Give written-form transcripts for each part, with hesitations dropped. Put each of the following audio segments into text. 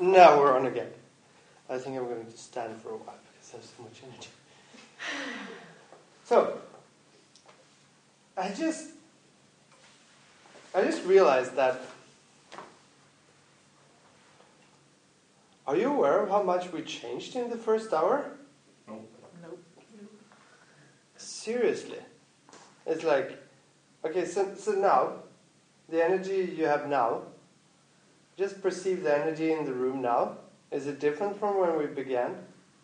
Now we're on again. I think I'm going to stand for a while because there's so much energy. So, I just realized that. Are you aware of how much we changed in the first hour? No. Seriously. It's like, okay, so now, the energy you have now, just perceive the energy in the room now. Is it different from when we began?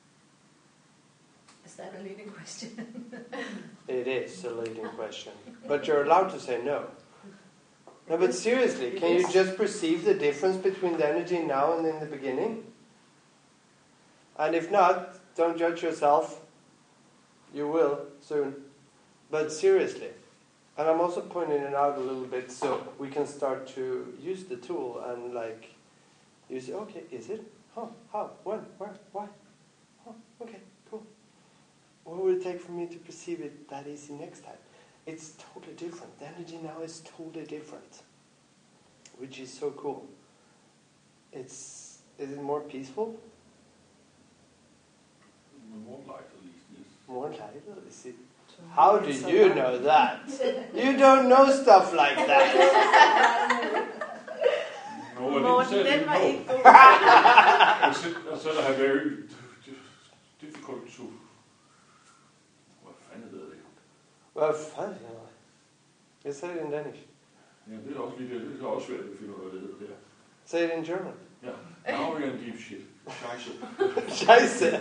Is that a leading question? It is a leading question. But you're allowed to say no. No, but seriously, can you just perceive the difference between the energy now and in the beginning? And if not, don't judge yourself. You will soon. But seriously. And I'm also pointing it out a little bit so we can start to use the tool and like, you say, okay, is it? Huh, how, when, where, why? Huh, okay, cool. What will it take for me to perceive it that easy next time? It's totally different. The energy now is totally different. Which is so cool. Is it more peaceful? More light at least, yes. More light? Is it? How do you know that? You don't know stuff like that. No, I didn't say no. I said I have very difficult to... Hvad fanden hedder det? Hvad fanden? Jeg sagde det in Danish. Ja, det er også lige det. Det er også svært at finde ud af, hvad det hedder der. Say it in German. Ja, now we're in deep shit. Scheiße. Scheiße.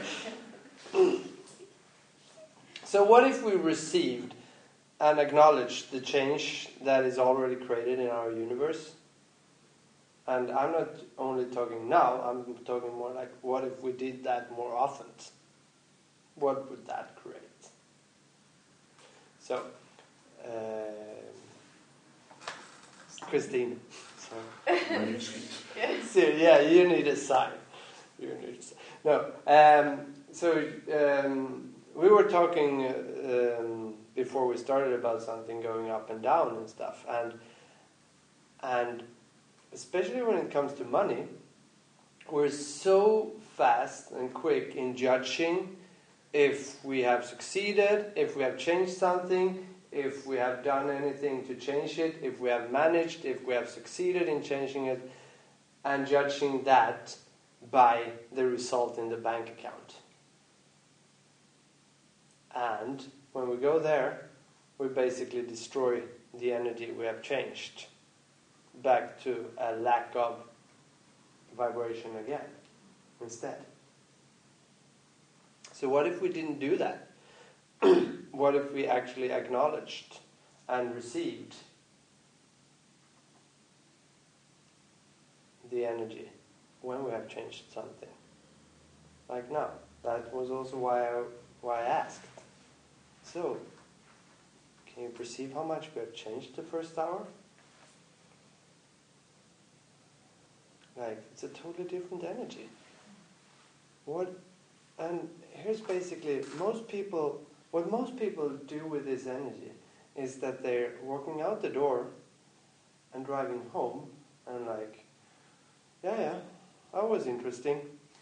So what if we received and acknowledged the change that is already created in our universe? And I'm not only talking now, I'm talking more like, what if we did that more often? What would that create? So, Christine. So, yeah, you need a sign. No. We were talking before we started about something going up and down and stuff, and especially when it comes to money, we're so fast and quick in judging if we have succeeded, if we have changed something, if we have done anything to change it, if we have managed, if we have succeeded in changing it, and judging that by the result in the bank account. And when we go there, we basically destroy the energy we have changed back to a lack of vibration again instead. So what if we didn't do that? What if we actually acknowledged and received the energy when we have changed something? Like now. That was also why I asked. So, can you perceive how much we have changed the first hour? Like, it's a totally different energy. And here's basically, what most people do with this energy is that they're walking out the door and driving home and like, yeah, that was interesting.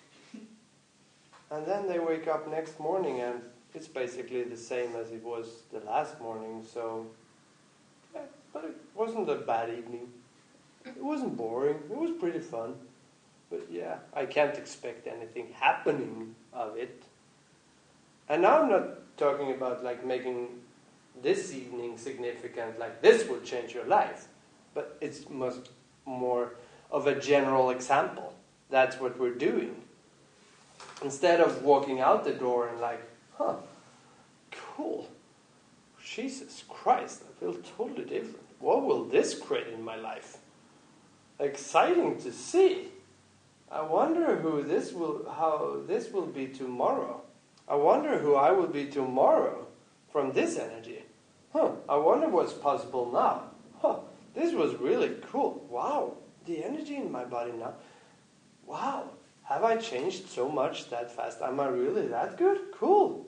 And then they wake up next morning and it's basically the same as it was the last morning, so yeah, but it wasn't a bad evening. It wasn't boring. It was pretty fun. But yeah, I can't expect anything happening of it. And now I'm not talking about like making this evening significant, like this will change your life. But it's much more of a general example. That's what we're doing. Instead of walking out the door and like, cool. Jesus Christ, I feel totally different. What will this create in my life? Exciting to see. I wonder how this will be tomorrow. I wonder who I will be tomorrow from this energy. I wonder what's possible now. This was really cool. Wow, the energy in my body now. Wow, have I changed so much that fast? Am I really that good? Cool.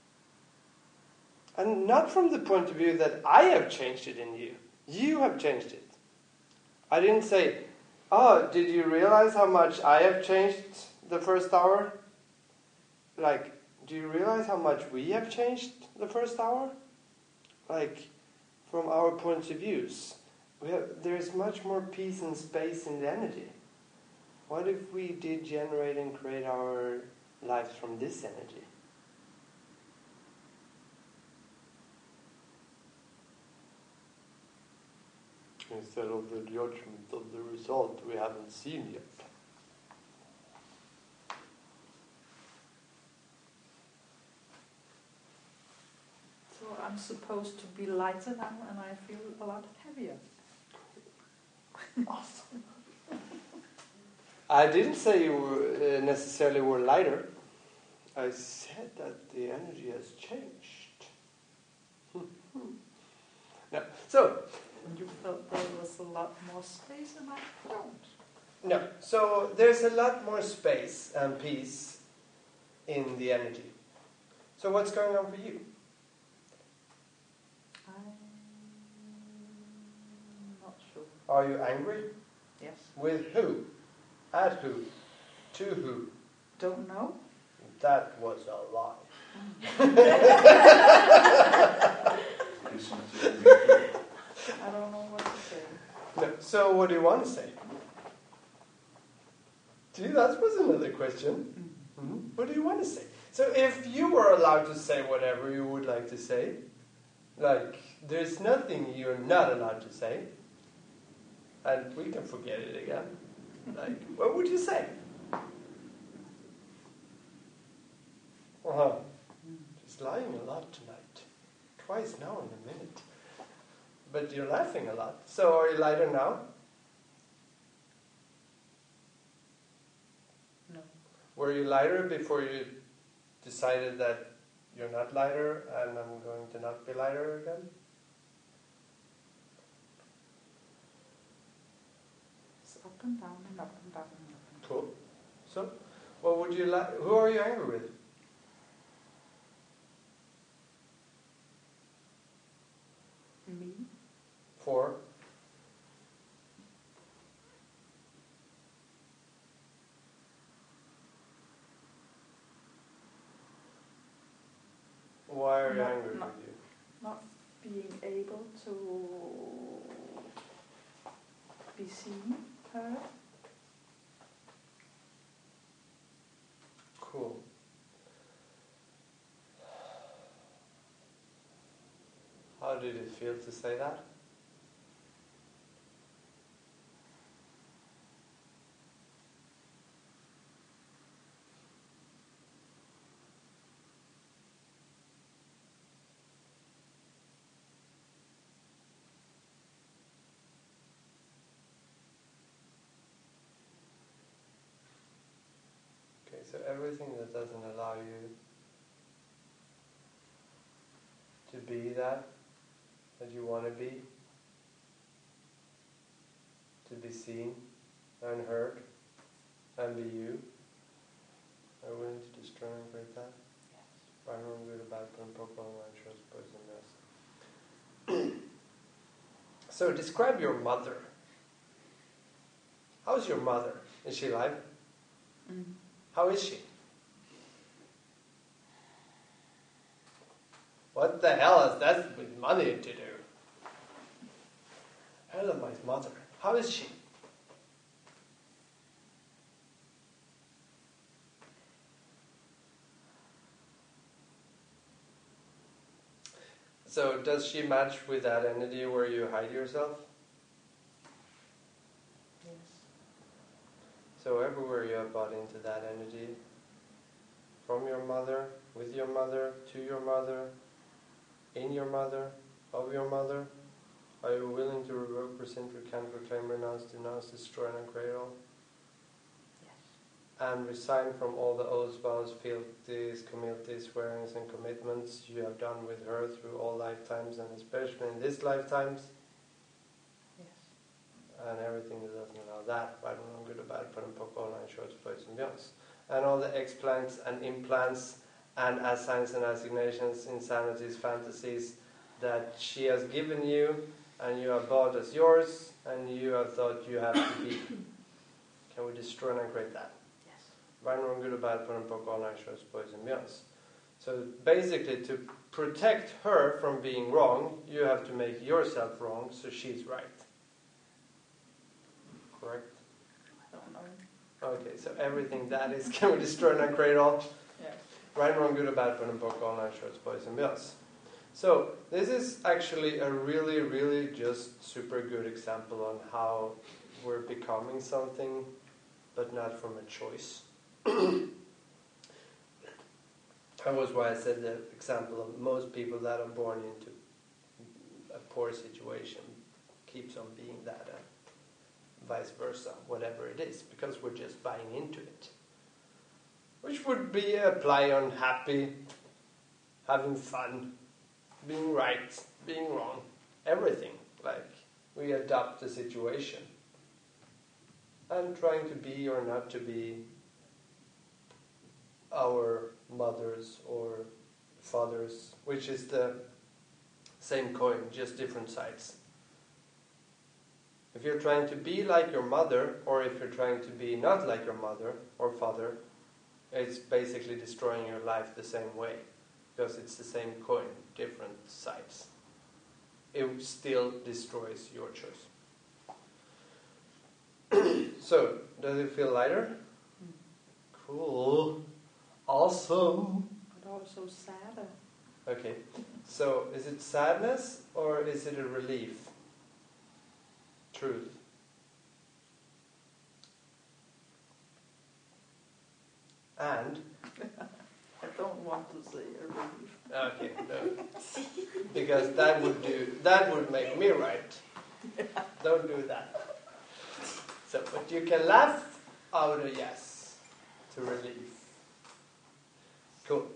And not from the point of view that I have changed it in you. You have changed it. I didn't say, Oh, did you realize how much I have changed the first hour? Like, do you realize how much we have changed the first hour? Like, from our points of views. There's much more peace and space in the energy. What if we did generate and create our lives from this energy? Instead of the judgment of the result we haven't seen yet. So I'm supposed to be lighter now and I feel a lot heavier. Awesome. I didn't say you were, necessarily were lighter. I said that the energy has changed. No. So, You felt there was a lot more space and I don't. no. So there's a lot more space and peace in the energy. So what's going on for you? I'm not sure. Are you angry? Yes. With who? At who? To who? Don't know. That was a lie. I don't know what to say. No. So what do you want to say? Gee, that was another question. Mm-hmm. What do you want to say? So if you were allowed to say whatever you would like to say, like there's nothing you're not allowed to say, and we can forget it again. Like, what would you say? Just lying a lot tonight. Twice now in a minute. But you're laughing a lot. So are you lighter now? No. Were you lighter before you decided that you're not lighter and I'm going to not be lighter again? It's up and down and up and down and up and down. Cool. So, what would you like? Who are you angry with? Me? For? Why are you angry with you? Not being able to be seen, heard. Cool. How did it feel to say that? Okay, so everything that doesn't allow you to be that you want to be seen and heard and be you, are you willing to destroy and create that? Yes. Right, wrong, good, bad, good, purple, orange, rose, poison, yes. So describe your mother. How's your mother? Is she alive? Mm. How is she? What the hell has that with money to do? Hello, my mother. How is she? So does she match with that entity where you hide yourself? Yes. So everywhere you have bought into that energy, from your mother, with your mother, to your mother, in your mother, of your mother, are you willing to revoke, rescind, recant, reclaim, renounce, denounce, destroy, and uncreate all? Yes. And resign from all the oaths, vows, fealties, communities, swearings, and commitments you have done with her through all lifetimes, and especially in this lifetimes, Yes. and everything that doesn't allow that, right or wrong, good or bad, put and poke, all nine shorts, floats, and beyonds. And all the explants and implants and assigns and assignations, insanities, fantasies that she has given you and you have bought as yours and you have thought you have to be. Can we destroy and create that? Yes. Right, wrong, good or bad, put and poke, all nine shows, boys and beyonds. So basically, to protect her from being wrong, you have to make yourself wrong so she's right. Correct? I don't know. Okay, so everything that is, can we destroy and create all? Yes. Right, wrong, good or bad, put and poke, all nine shows, boys and beyonds. So this is actually a really, really just super good example on how we're becoming something, but not from a choice. That was why I said the example of most people that are born into a poor situation keeps on being that, and vice versa, whatever it is, because we're just buying into it. Which would be apply on happy, having fun, being right, being wrong, everything. Like, we adopt the situation. And trying to be or not to be our mothers or fathers, which is the same coin, just different sides. If you're trying to be like your mother, or if you're trying to be not like your mother or father, it's basically destroying your life the same way, because it's the same coin, different sides. It still destroys your choice. So, does it feel lighter? Cool. Awesome. But also sadder. Okay. So, is it sadness or is it a relief? Truth. And? I don't want to say a relief. Okay, no. Because that would make me right. Don't do that. So, but you can laugh out a yes to relief. Cool.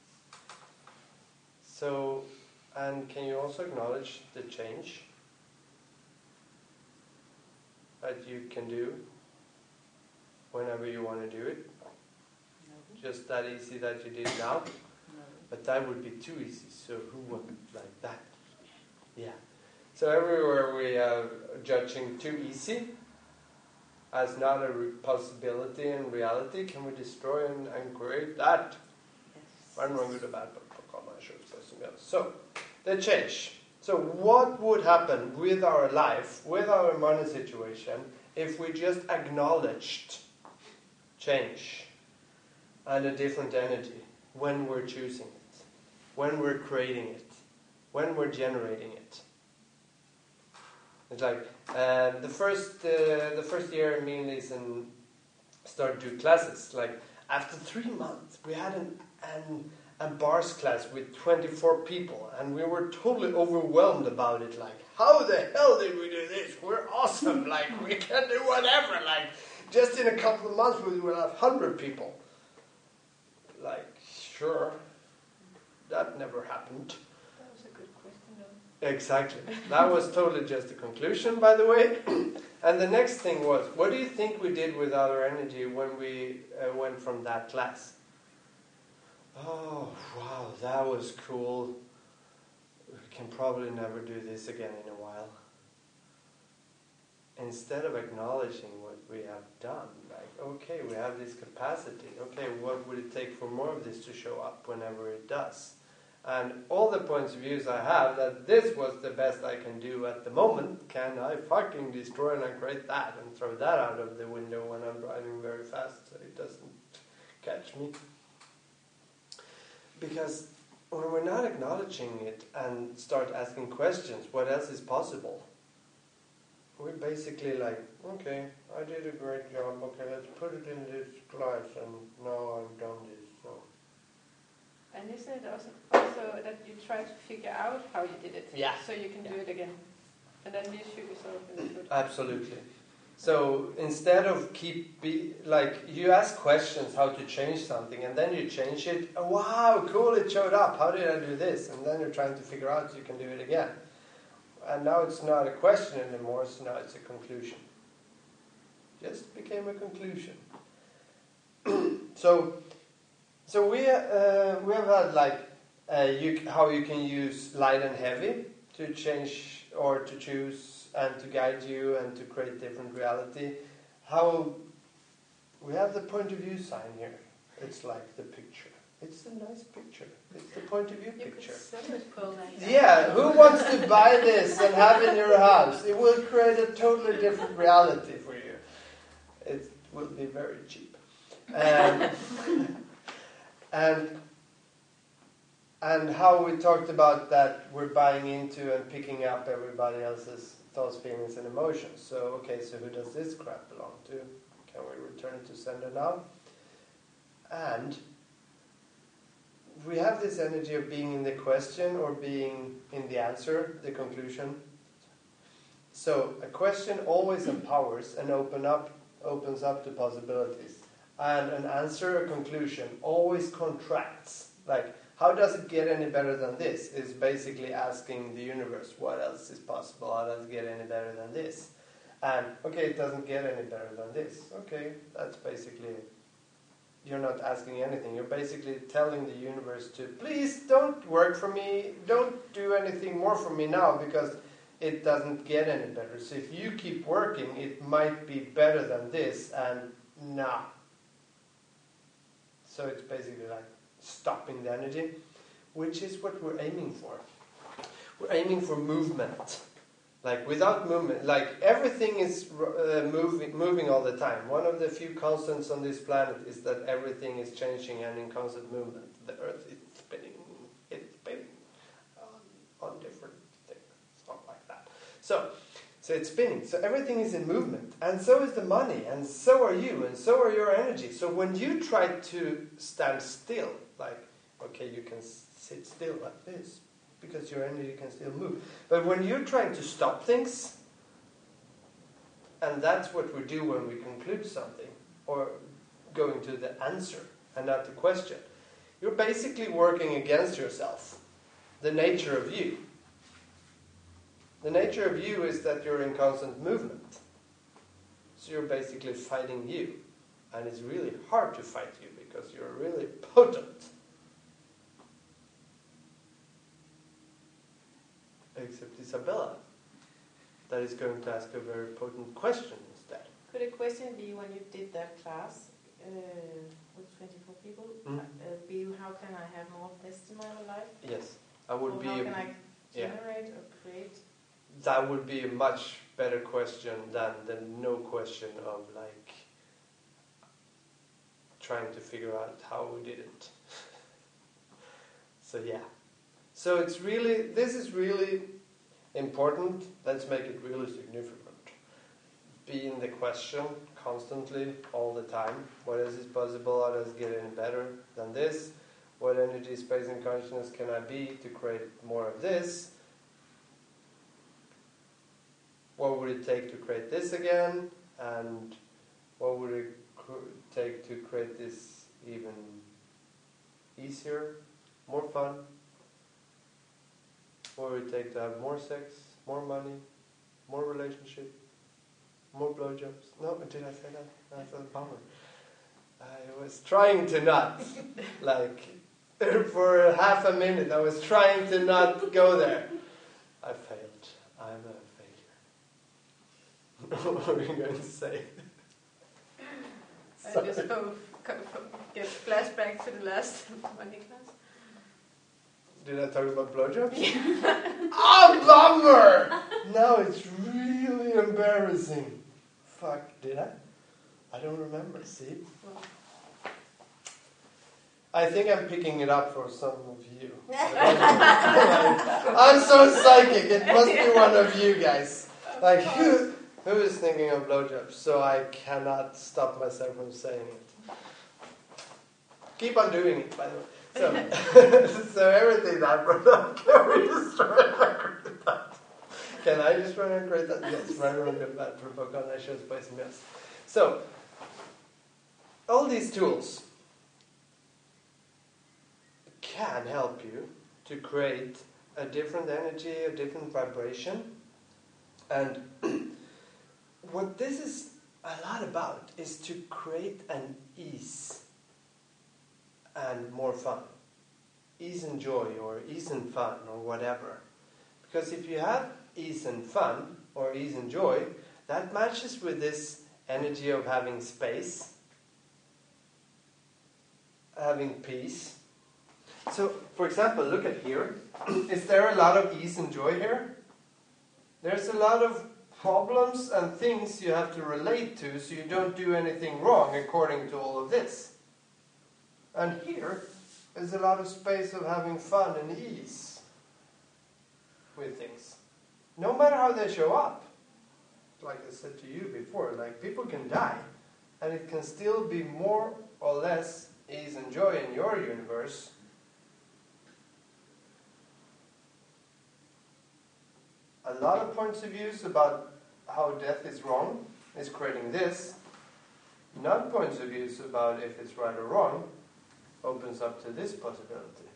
So, and can you also acknowledge the change that you can do whenever you want to do it? No. Just that easy that you did now? No. But that would be too easy, so who wouldn't like that? Yeah. So everywhere we are judging too easy as not a possibility in reality, can we destroy and create that? Yes. One wrong, good or bad, but so, the change. So what would happen with our life, with our money situation, if we just acknowledged change and a different energy when we're choosing it, when we're creating it, when we're generating it? It's like the first year me and Lisen started to do classes. Like after 3 months, we had a bars class with 24 people, and we were totally overwhelmed about it. Like, how the hell did we do this? We're awesome! Like, we can do whatever. Like, just in a couple of months, we will have 100 people. Like, sure, that never happened. That was a good question, though. Exactly. That was totally just a conclusion, by the way. And the next thing was, what do you think we did with our energy when we went from that class? Oh, wow, that was cool. We can probably never do this again in a while. Instead of acknowledging what we have done, like, okay, we have this capacity. Okay, what would it take for more of this to show up whenever it does? And all the points of views I have, that this was the best I can do at the moment, can I fucking destroy and create that and throw that out of the window when I'm driving very fast so it doesn't catch me? Because when we're not acknowledging it and start asking questions, what else is possible? We're basically like, okay, I did a great job, okay, let's put it in this class and now I've done this, so. And isn't it also that you try to figure out how you did it? Yeah. So you can do it again. And then you shoot yourself in the foot. Absolutely. So instead of you ask questions how to change something and then you change it, oh, wow, cool, it showed up, how did I do this? And then you're trying to figure out so you can do it again. And now it's not a question anymore, so now it's a conclusion. Just became a conclusion. So we have had how you can use light and heavy to change or to choose and to guide you and to create different reality. How have the point of view sign here. It's like the picture. It's a nice picture. It's the point of view picture. Yeah, who wants to buy this and have in your house? It will create a totally different reality for you. It will be very cheap. And how we talked about that we're buying into and picking up everybody else's thoughts, feelings, and emotions. So, okay, so who does this crap belong to? Can we return it to sender now? And we have this energy of being in the question or being in the answer, the conclusion. So a question always empowers and opens up to possibilities. And an answer, a conclusion, always contracts. Like, how does it get any better than this? Is basically asking the universe, what else is possible? How does it get any better than this? And, okay, it doesn't get any better than this. Okay, that's basically, you're not asking anything. You're basically telling the universe to, please don't work for me. Don't do anything more for me now because it doesn't get any better. So if you keep working, it might be better than this. And nah. So it's basically like stopping the energy, which is what we're aiming for. We're aiming for movement. Like without movement, like everything is moving all the time. One of the few constants on this planet is that everything is changing and in constant movement. The Earth is spinning on different things, stuff like that. So it's spinning. So everything is in movement, and so is the money, and so are you, and so are your energy. So when you try to stand still, like okay, you can sit still like this, because your energy can still move. But when you're trying to stop things, and that's what we do when we conclude something, or going to the answer and not the question, you're basically working against yourself, the nature of you. The nature of you is that you're in constant movement. So you're basically fighting you. And it's really hard to fight you because you're really potent. Except Isabella, that is going to ask a very potent question instead. Could a question be when you did that class with 24 people? Be how can I have more of this in my life? Yes, I would or be. How can I generate or create? That would be a much better question than the no question of like trying to figure out how we did it. So yeah. So this is really important. Let's make it really significant. Be in the question constantly, all the time. What else is possible? How does it get any better than this? What energy, space, and consciousness can I be to create more of this? What would it take to create this again? And what would it take to create this even easier, more fun? What would it take to have more sex, more money, more relationship, more blowjobs? No, did I say that? That's a bummer. I was trying to not, like, for half a minute, I was trying to not go there. I failed. I'm a failure. What were you going to say? I just get flashback to the last money class. Did I talk about blowjobs? Oh, bummer! Now it's really embarrassing. Fuck, did I? I don't remember, see? I think I'm picking it up for some of you. I'm so psychic, it must be one of you guys. Like, who is thinking of blowjobs? So I cannot stop myself from saying it. Keep on doing it, by the way. So, so everything that brought up, can we destroy and create that? Can I destroy and create that? Yes, right around the bad for Bogana shows by some yes. So, all these tools can help you to create a different energy, a different vibration. And what this is a lot about is to create an ease and more fun. Ease and joy, or ease and fun, or whatever. Because if you have ease and fun, or ease and joy, that matches with this energy of having space, having peace. So, for example, look at here. Is there a lot of ease and joy here? There's a lot of problems and things you have to relate to so you don't do anything wrong according to all of this. And here is a lot of space of having fun and ease with things. No matter how they show up. Like I said to you before, like people can die and it can still be more or less ease and joy in your universe. A lot of points of views about how death is wrong is creating this. None points of views about if it's right or wrong opens up to this possibility.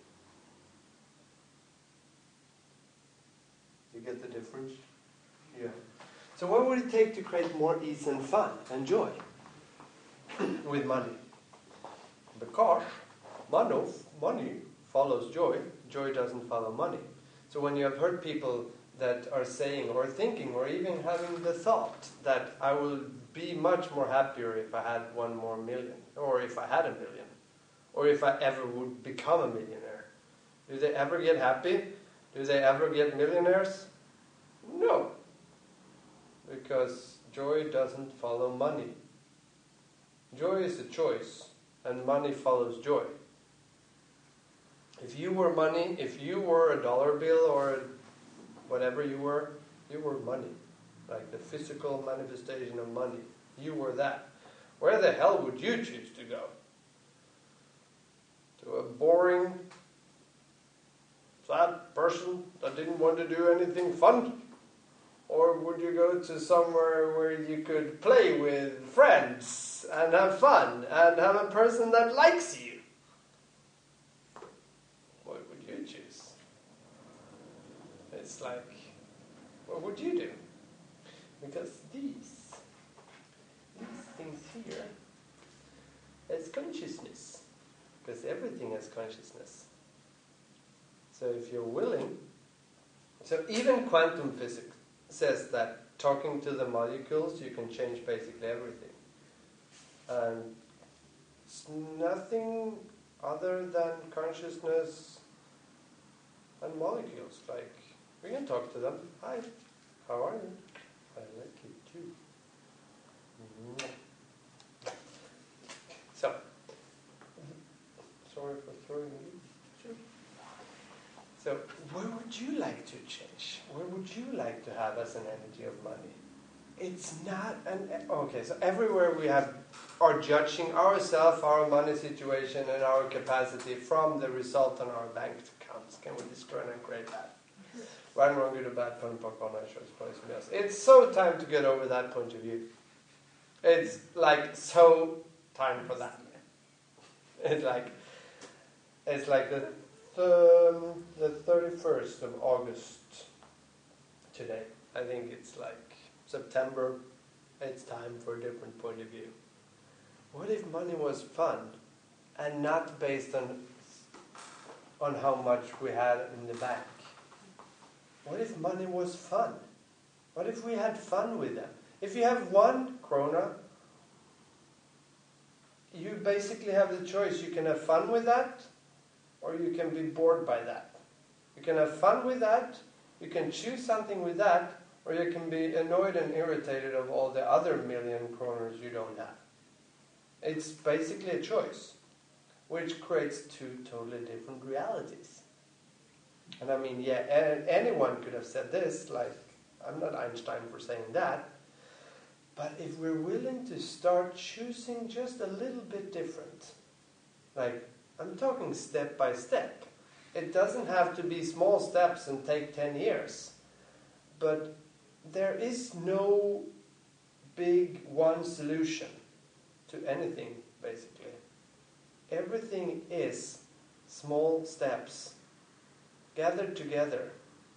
You get the difference? Yeah. So what would it take to create more ease and fun and joy with money? Because money follows joy. Joy doesn't follow money. So when you have heard people that are saying or thinking or even having the thought that I will be much more happier if I had 1 more million, or if I had 1 million, or if I ever would become a millionaire. Do they ever get happy? Do they ever get millionaires? No. Because joy doesn't follow money. Joy is a choice, and money follows joy. If you were money, if you were a dollar bill or whatever you were money. Like the physical manifestation of money. You were that. Where the hell would you choose to go? To a boring, sad person that didn't want to do anything fun? Or would you go to somewhere where you could play with friends and have fun and have a person that likes you? What would you choose? It's like, what would you do? Because these things here is consciousness. Because everything has consciousness. So if you're willing, so even quantum physics says that talking to the molecules, you can change basically everything. And it's nothing other than consciousness and molecules. Like, we can talk to them. Hi, how are you? I like you too. So, sorry for throwing you. Sure. So, where would you like to change? Where would you like to have as an energy of money? It's not okay, so everywhere we are judging ourselves, our money situation, and our capacity from the result on our bank accounts. Can we destroy and create that? Right, wrong, good or bad, fun, pop, on, it's so time to get over that point of view. It's like so time for that. It's like the 31st of August today. I think it's like September. It's time for a different point of view. What if money was fun and not based on how much we had in the bank? What if money was fun? What if we had fun with them? If you have 1 krona, you basically have the choice. You can have fun with that, or you can be bored by that. You can have fun with that, you can choose something with that, or you can be annoyed and irritated of all the other 1,000,000 kroners you don't have. It's basically a choice, which creates 2 totally different realities. And I mean, yeah, anyone could have said this, like, I'm not Einstein for saying that, but if we're willing to start choosing just a little bit different, like, I'm talking step by step. It doesn't have to be small steps and take 10 years. But there is no big one solution to anything, basically. Everything is small steps gathered together.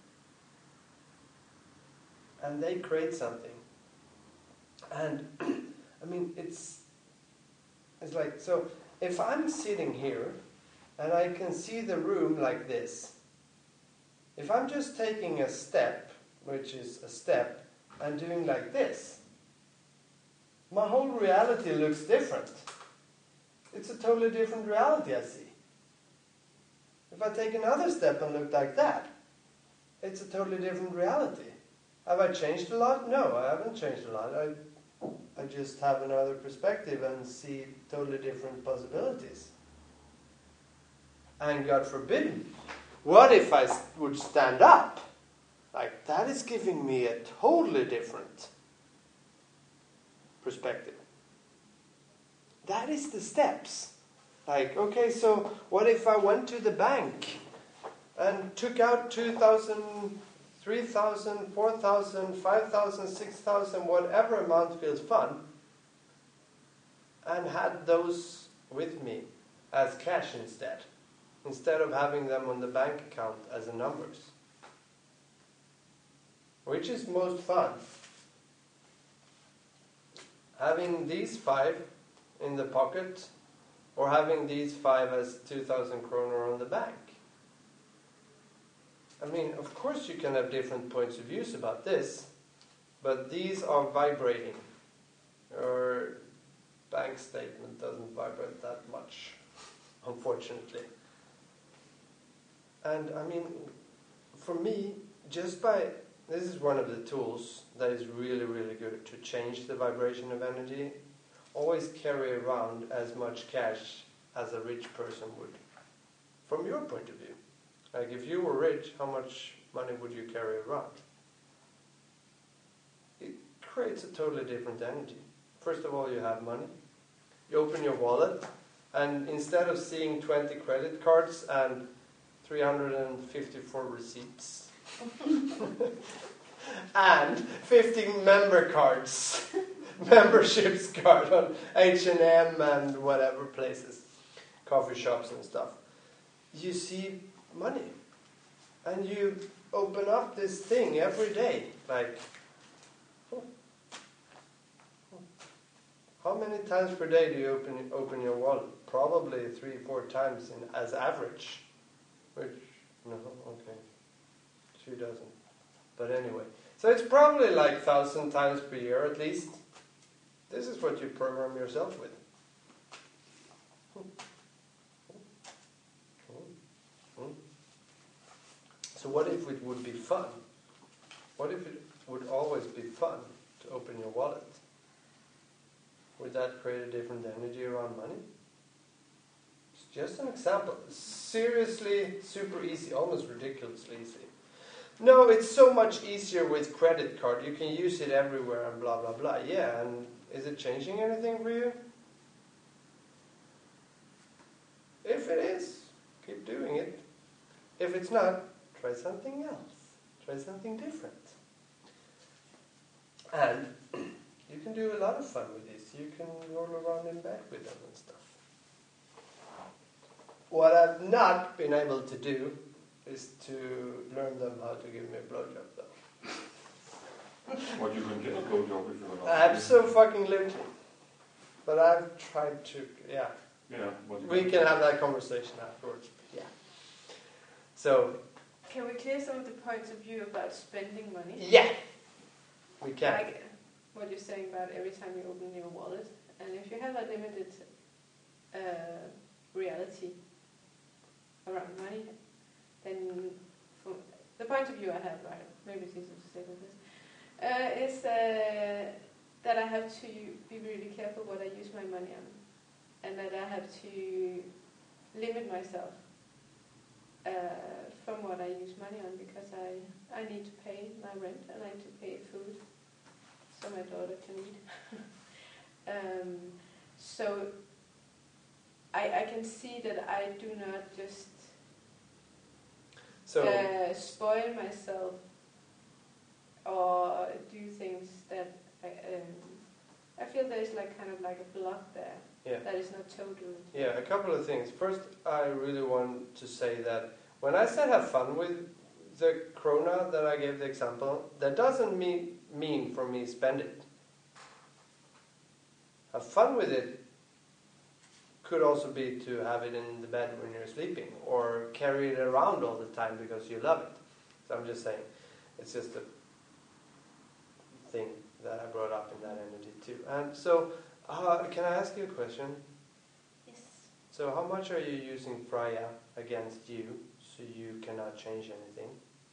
And they create something. And, I mean, it's like, so if I'm sitting here and I can see the room like this, if I'm just taking a step, which is a step, and doing like this, my whole reality looks different. It's a totally different reality I see. If I take another step and look like that, it's a totally different reality. Have I changed a lot? No, I haven't changed a lot. I just have another perspective and see totally different possibilities. And God forbid, what if I would stand up? Like, that is giving me a totally different perspective. That is the steps. Like, okay, so what if I went to the bank and took out 2,000, 3,000, 4,000, 5,000, 6,000, whatever amount feels fun, and had those with me as cash instead of having them on the bank account as numbers? Which is most fun? Having these 5 in the pocket, or having these 5 as 2,000 kroner on the bank? I mean, of course you can have different points of views about this, but these are vibrating. Your bank statement doesn't vibrate that much, unfortunately. And I mean, for me, this is one of the tools that is really, really good to change the vibration of energy. Always carry around as much cash as a rich person would, from your point of view. Like, if you were rich, how much money would you carry around? It creates a totally different energy. First of all, you have money. You open your wallet, and instead of seeing 20 credit cards and 354 receipts and 15 memberships card on H&M and whatever places, coffee shops and stuff, you see money, and you open up this thing every day, like, how many times per day do you open your wallet? Probably 3-4 times as average. Which, no, okay, she doesn't. But anyway, so it's probably like 1,000 times per year at least. This is what you program yourself with. So what if it would be fun? What if it would always be fun to open your wallet? Would that create a different energy around money? It's just an example. Seriously, super easy, almost ridiculously easy. No, it's so much easier with credit card. You can use it everywhere and blah, blah, blah. Yeah, and is it changing anything for you? If it is, keep doing it. If it's not, try something else. Try something different. And you can do a lot of fun with this. You can roll around in bed with them and stuff. What I've not been able to do is to learn them how to give me a blowjob, though. What you can get a blowjob if you're not. Abso-fucking-lutely. But I've tried to, yeah. Yeah. We can have that conversation afterwards. Yeah. So. Can we clear some of the points of view about spending money? Yeah. We can. Like what you're saying about every time you open your wallet, and if you have a limited reality around money, then from the point of view I have, right, maybe it's easier to say than this, is that I have to be really careful what I use my money on, and that I have to limit myself from what I use money on, because I need to pay my rent and I need to pay food so my daughter can eat. So I can see that I do not just spoil myself or do things that I feel there's like kind of like a block there. Yeah. That is not total. Yeah, a couple of things. First, I really want to say that when I said have fun with the krona that I gave the example, that doesn't mean for me spend it. Have fun with it could also be to have it in the bed when you're sleeping, or carry it around all the time because you love it. So I'm just saying, it's just a thing that I brought up in that energy too. And so, can I ask you a question? Yes. So how much are you using Freya against you, so you cannot change anything?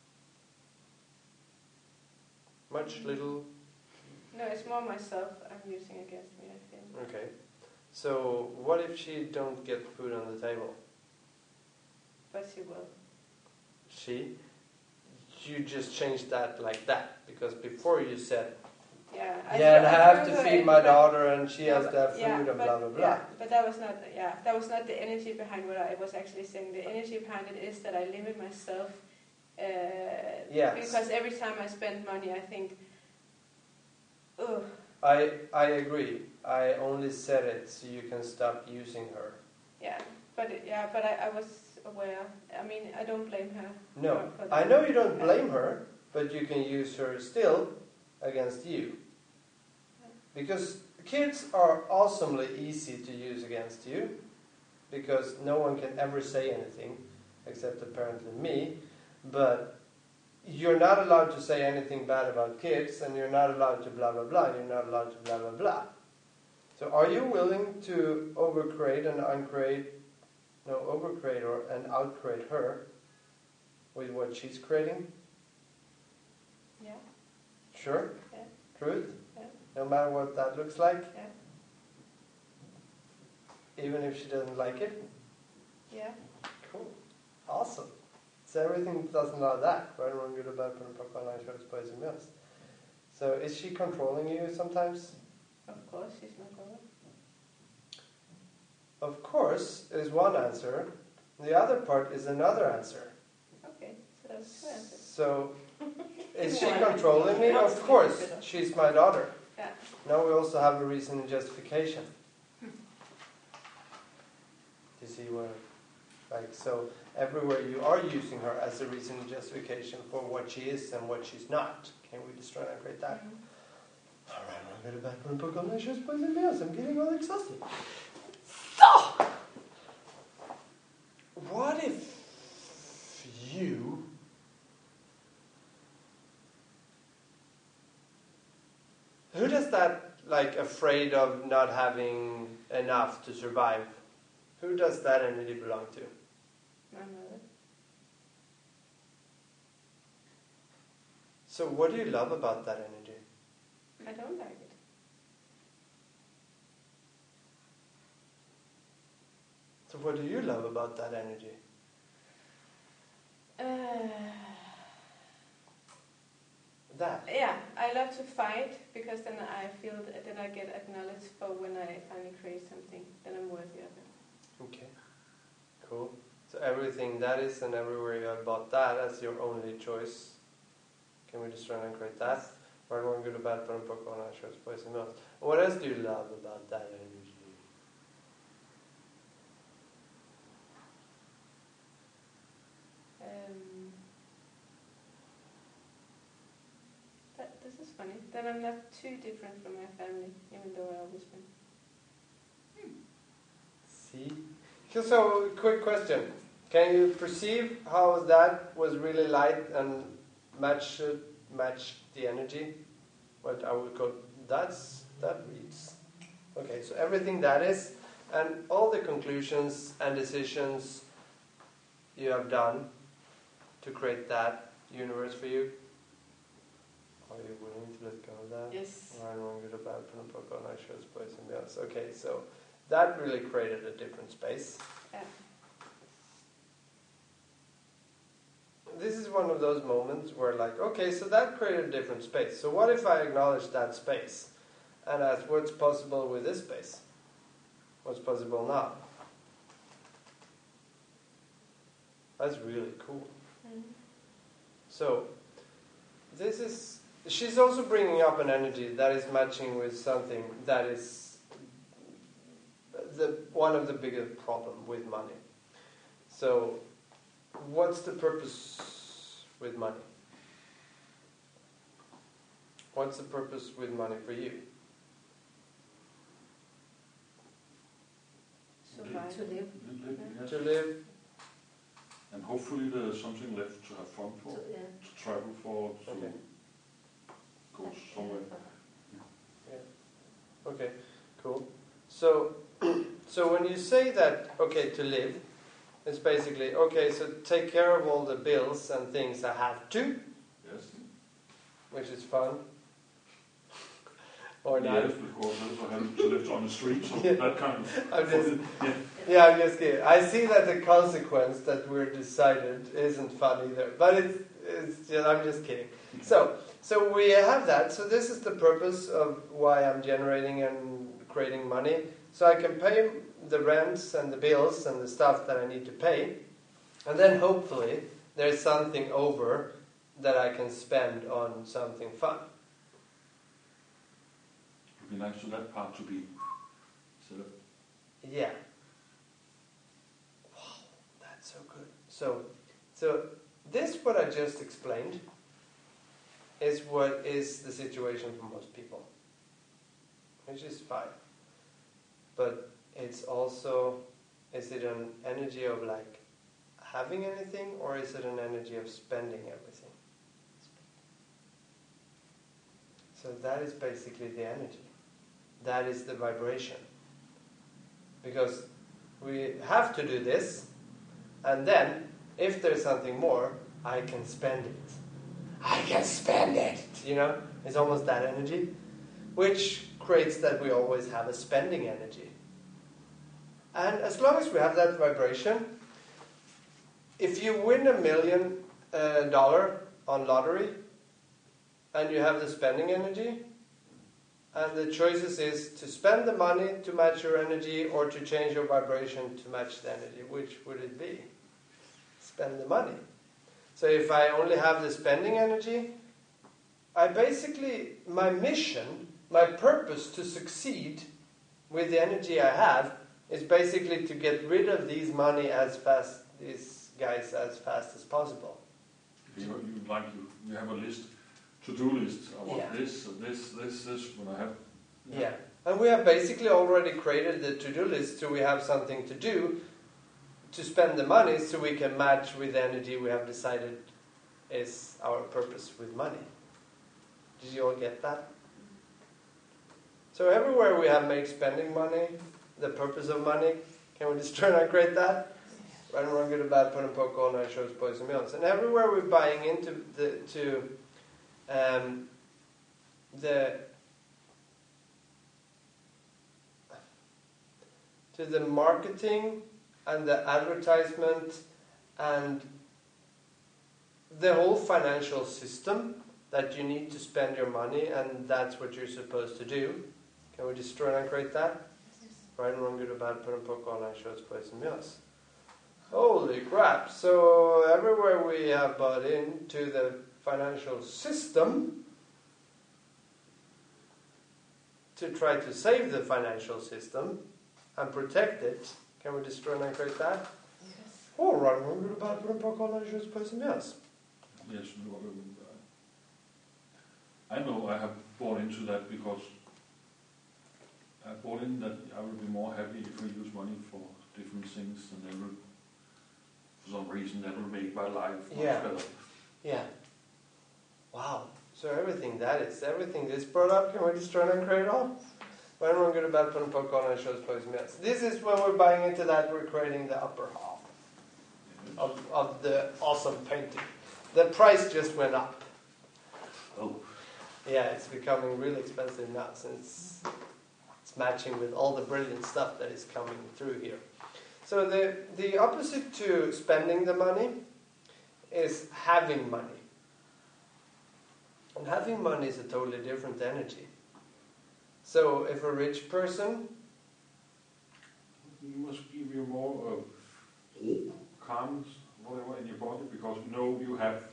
Much, little? No, it's more myself I'm using against me, I feel. Okay. So what if she don't get food on the table? But she will. She? You just changed that like that, because before you said, Yeah, and I have to threw her feed in, my but- daughter and she No, has but- to have food yeah, and but- blah blah blah. Yeah, but that was not the energy behind what I was actually saying. The energy behind it is that I limit myself. Yes. Because every time I spend money, I think, ugh. I agree. I only said it so you can stop using her. Yeah, but I was aware. I mean, I don't blame her. No, for that. I know you don't blame her, but you can use her still against you. Because kids are awesomely easy to use against you, because no one can ever say anything, except apparently me, but you're not allowed to say anything bad about kids, and you're not allowed to blah blah blah, you're not allowed to blah blah blah. So are you willing to overcreate and outcreate her with what she's creating? Yeah. Sure? Yeah. Truth? Yeah. No matter what that looks like? Yeah. Even if she doesn't like it? Yeah. Cool. Awesome. So everything doesn't allow that. Right, wrong, good, bad, put a line, shows, boys and girls. So is she controlling you sometimes? Of course, she's not going. Of course is one answer. The other part is another answer. Okay, so that's two answers. So is she Yeah. controlling me? Of course. She's my daughter. Yeah. Now we also have a reason and justification. You see where, like, so everywhere you are using her as a reason and justification for what she is and what she's not. Can we just try and create that? Mhm. All right, I'm going to back on book on my shows, boys and girls. I'm getting all exhausted. So, what if you who does that, like, afraid of not having enough to survive? Who does that energy belong to? My mother. So what do you love about that energy? I don't like it. So what do you love about that energy? That. Yeah, I love to fight because then I feel that I get acknowledged for when I finally create something, then I'm worthy of it. Okay. Cool. So everything that is and everywhere you have bought that as your only choice. Can we just try and create that? Right, one good or bad, put on Pokemon, I shows, boys and girls. What else do you love about that energy? This is funny. Then I'm not too different from my family, even though I always been. See? So, quick question. Can you perceive how that was really light and matched the energy? What I would call, that reads. Okay, so everything that is, and all the conclusions and decisions you have done to create that universe for you, are you willing to let go of that? Yes. Right, wrong, good or bad, put on Pokemon, I shows, boys and girls. Okay, so that really created a different space. Yeah. This is one of those moments where, like, okay, so that created a different space. So what if I acknowledge that space and ask what's possible with this space? What's possible now? That's really cool. Mm. So this is, she's also bringing up an energy that is matching with something that is one of the biggest problems with money. So what's the purpose with money? What's the purpose with money for you? Survive. To live. Yes. To live? And hopefully there's something left to have fun for, To, yeah. to travel for, to Okay. go somewhere. Okay, cool. So So when you say that, okay, to live, it's basically, okay, so take care of all the bills and things I have to, Yes. which is fun. Or not. Yes, because I also have to live on the street, so Yeah. that kind of... I'm just, yeah. I'm just kidding. I see that the consequence that we're decided isn't fun either, but it's just, I'm just kidding. So we have that. So this is the purpose of why I'm generating and creating money. So I can pay the rents and the bills and the stuff that I need to pay, and then hopefully there's something over that I can spend on something fun. It would be nice to that part to be set up. Yeah. Wow, that's so good. So this, what I just explained, is what is the situation for most people, which is fine. But it's also, is it an energy of like having anything, or is it an energy of spending everything? So that is basically the energy. That is the vibration. Because we have to do this, and then, if there's something more, I can spend it. I can spend it! You know, it's almost that energy, which creates that we always have a spending energy. And as long as we have that vibration, if you win $1 million on lottery, and you have the spending energy, and the choices is to spend the money to match your energy or to change your vibration to match the energy. Which would it be? Spend the money. So if I only have the spending energy, I basically, my mission, my purpose to succeed with the energy I have is basically to get rid of these guys as fast as possible. You have a list, to-do list. I want Yeah. this, when I have... Yeah. And we have basically already created the to-do list, so we have something to do to spend the money, so we can match with the energy we have decided is our purpose with money. Did you all get that? So everywhere we have make spending money, the purpose of money, can we just try and create that? Right and wrong, good and bad, put and poke, all night shows, boys and meals. And everywhere we're buying into the marketing and the advertisement and the whole financial system that you need to spend your money, and that's what you're supposed to do. Can we destroy and create that? Right and wrong, good or bad, put and poke, all night shows, boys and meals. Holy crap. So everywhere we have bought into the financial system to try to save the financial system and protect it, can we destroy and create that? Yes. Oh, right and wrong, good or bad, put and poke, all night shows, boys and meals. Yes, no, I know I have bought into that because I bought in that I will be more happy if we use money for different things, and then for some reason that will make my life much better. Yeah. Wow. So everything this brought up, can we just try and create it all? When we're good about put and poke on shows, plays, meals. This is when we're buying into that, we're creating the upper half of the awesome painting. The price just went up. Oh. Yeah, it's becoming really expensive now since it's matching with all the brilliant stuff that is coming through here. So the opposite to spending the money is having money. And having money is a totally different energy. So if a rich person... You must give you more calmness, whatever, in your body, because you know you have...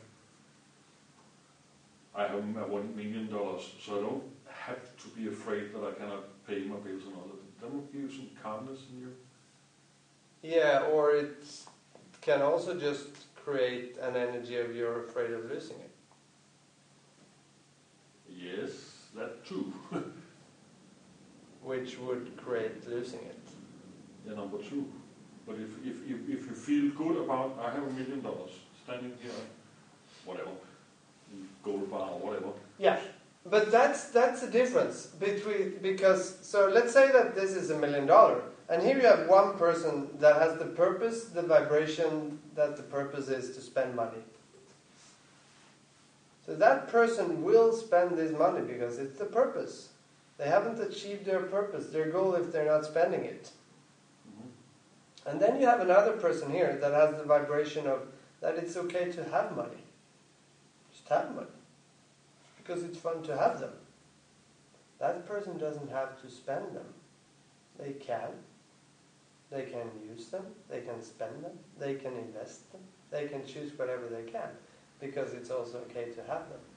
I have $1 million, so I don't have to be afraid that I cannot pay my bills and all that. That will give you some calmness in you. Yeah, or it can also just create an energy of you're afraid of losing it. Yes, that too. Which would create losing it. Yeah, number two. But if you feel good about, I have $1 million standing here, whatever, gold bar or whatever. Yeah, but that's the difference between, because, so let's say that this is $1 million, And here you have one person that has the purpose, the vibration that the purpose is to spend money. So that person will spend this money because it's the purpose. They haven't achieved their purpose, their goal, if they're not spending it. And then you have another person here that has the vibration of that it's okay to have money. Just have money. Because it's fun to have them. That person doesn't have to spend them. They can. They can use them. They can spend them. They can invest them. They can choose whatever they can. Because it's also okay to have them.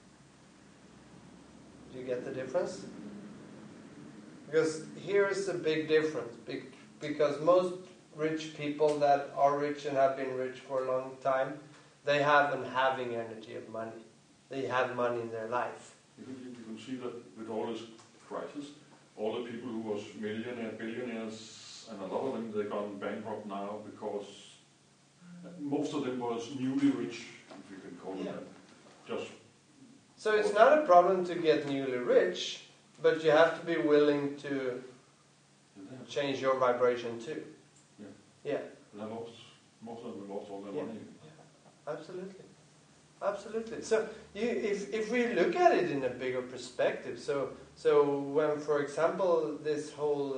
Do you get the difference? Because here is the big difference. Because most rich people that are rich and have been rich for a long time, they have an having energy of money. They have money in their life. You can see that with all this crisis, all the people who was billionaires, and a lot of them, they've gone bankrupt now because most of them was newly rich, if you can call it that. Just so it's not a problem to get newly rich, but you have to be willing to change your vibration too. Yeah. Most of them lost all their money. Yeah. Absolutely. So if we look at it in a bigger perspective, so when, for example, this whole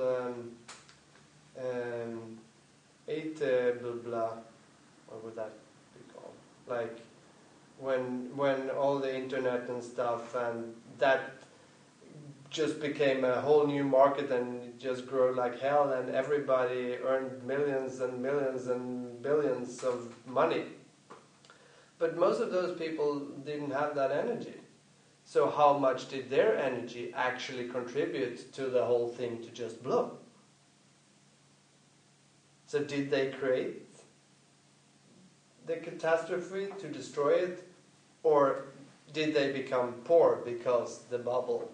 8 blah blah, what would that be called? Like when all the internet and stuff, and that just became a whole new market and it just grew like hell, and everybody earned millions and millions and billions of money. But most of those people didn't have that energy. So how much did their energy actually contribute to the whole thing to just blow? So did they create the catastrophe to destroy it? Or did they become poor because the bubble?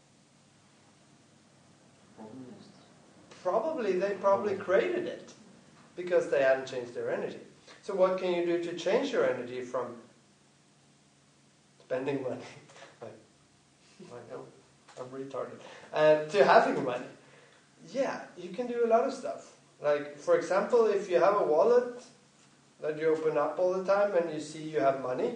They probably created it because they hadn't changed their energy. So what can you do to change your energy from spending money, like, I know, I'm retarded, to having money? Yeah, you can do a lot of stuff. Like, for example, if you have a wallet that you open up all the time and you see you have money.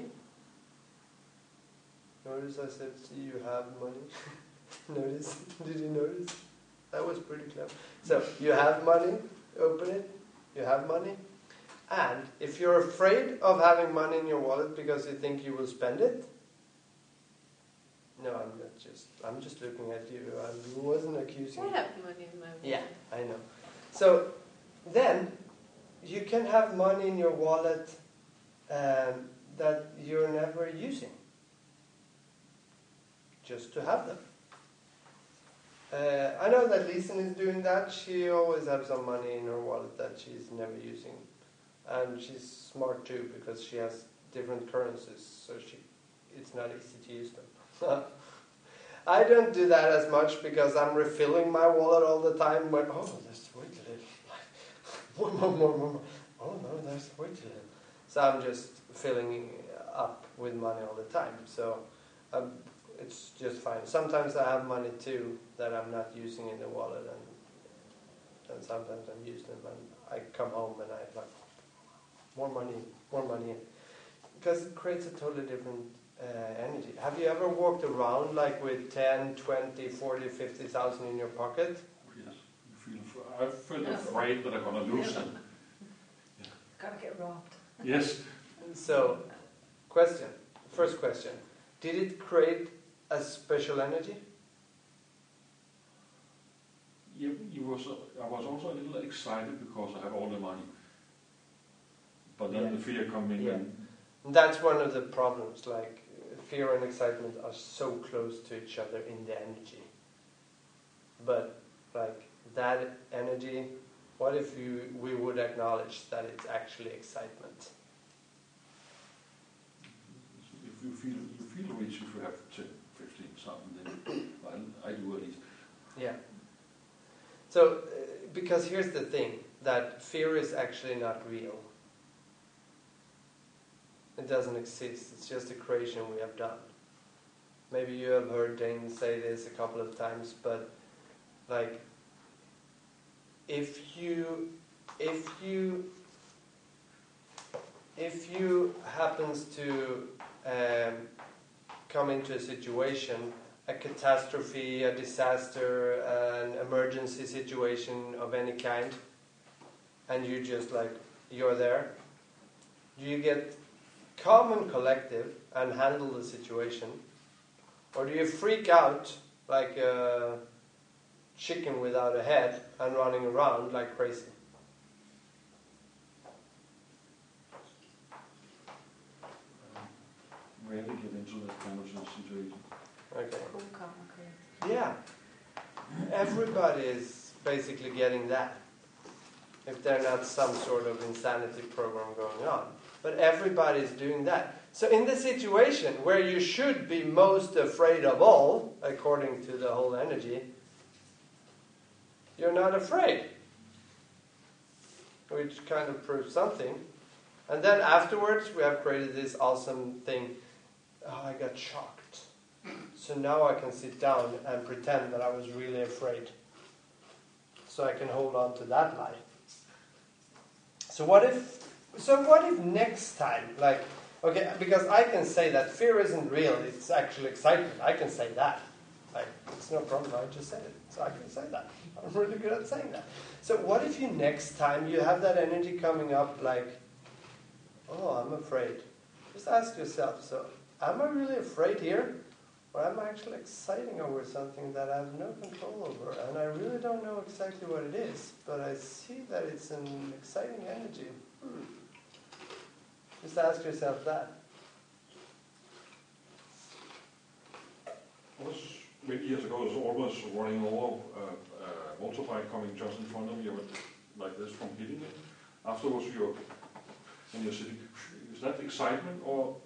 Notice I said, see you have money. Notice? Did you notice? That was pretty clever. So, you have money, open it, you have money. And if you're afraid of having money in your wallet because you think you will spend it, no, I'm just looking at you. I wasn't accusing you. I have money in my wallet. Yeah, I know. So, then, you can have money in your wallet that you're never using. Just to have them. I know that Lisen is doing that. She always has some money in her wallet that she's never using. And she's smart too because she has different currencies, so it's not easy to use them. I don't do that as much because I'm refilling my wallet all the time. When there's way too little. More. Oh no, there's way too little. So I'm just filling up with money all the time. So it's just fine. Sometimes I have money too that I'm not using in the wallet, and sometimes I'm using them, and I come home and I like more money, because it creates a totally different energy. Have you ever walked around like with 10, 20, 40, 50,000 in your pocket? Yes, I feel afraid that I'm going to lose them. Yeah. Gotta get robbed. Yes. So, first question, did it create a special energy? Yeah, I was also a little excited because I have all the money. But then the fear comes in. Yeah. That's one of the problems, like fear and excitement are so close to each other in the energy. But like that energy, what if we would acknowledge that it's actually excitement? If you feel rich, if you have 10, 15 something, then I do at least. Yeah. So, because here's the thing, that fear is actually not real. It doesn't exist. It's just a creation we have done. Maybe you have heard Dane say this a couple of times, but like if you happens to come into a situation, a catastrophe, a disaster, an emergency situation of any kind, and you just you're there, do you get calm and collective and handle the situation, or do you freak out like a chicken without a head and running around like crazy? Rarely get into that kind of situation. Okay. Cool, calm, okay. Yeah. Everybody is basically getting that. If they're not some sort of insanity program going on. But everybody is doing that. So in the situation where you should be most afraid of all, according to the whole energy, you're not afraid. Which kind of proves something. And then afterwards we have created this awesome thing. Oh, I got shocked. So now I can sit down and pretend that I was really afraid. So I can hold on to that lie. So what if next time, because I can say that fear isn't real, it's actually excitement. I can say that. It's no problem, I just said it. So I can say that. I'm really good at saying that. So what if you next time you have that energy coming up oh, I'm afraid. Just ask yourself, so am I really afraid here? Or am I actually exciting over something that I have no control over? And I really don't know exactly what it is, but I see that it's an exciting energy. Just ask yourself that. Many years ago, I was almost running over a motorbike coming just in front of me, like this, from hitting it. Afterwards, you're sitting. Is that excitement, or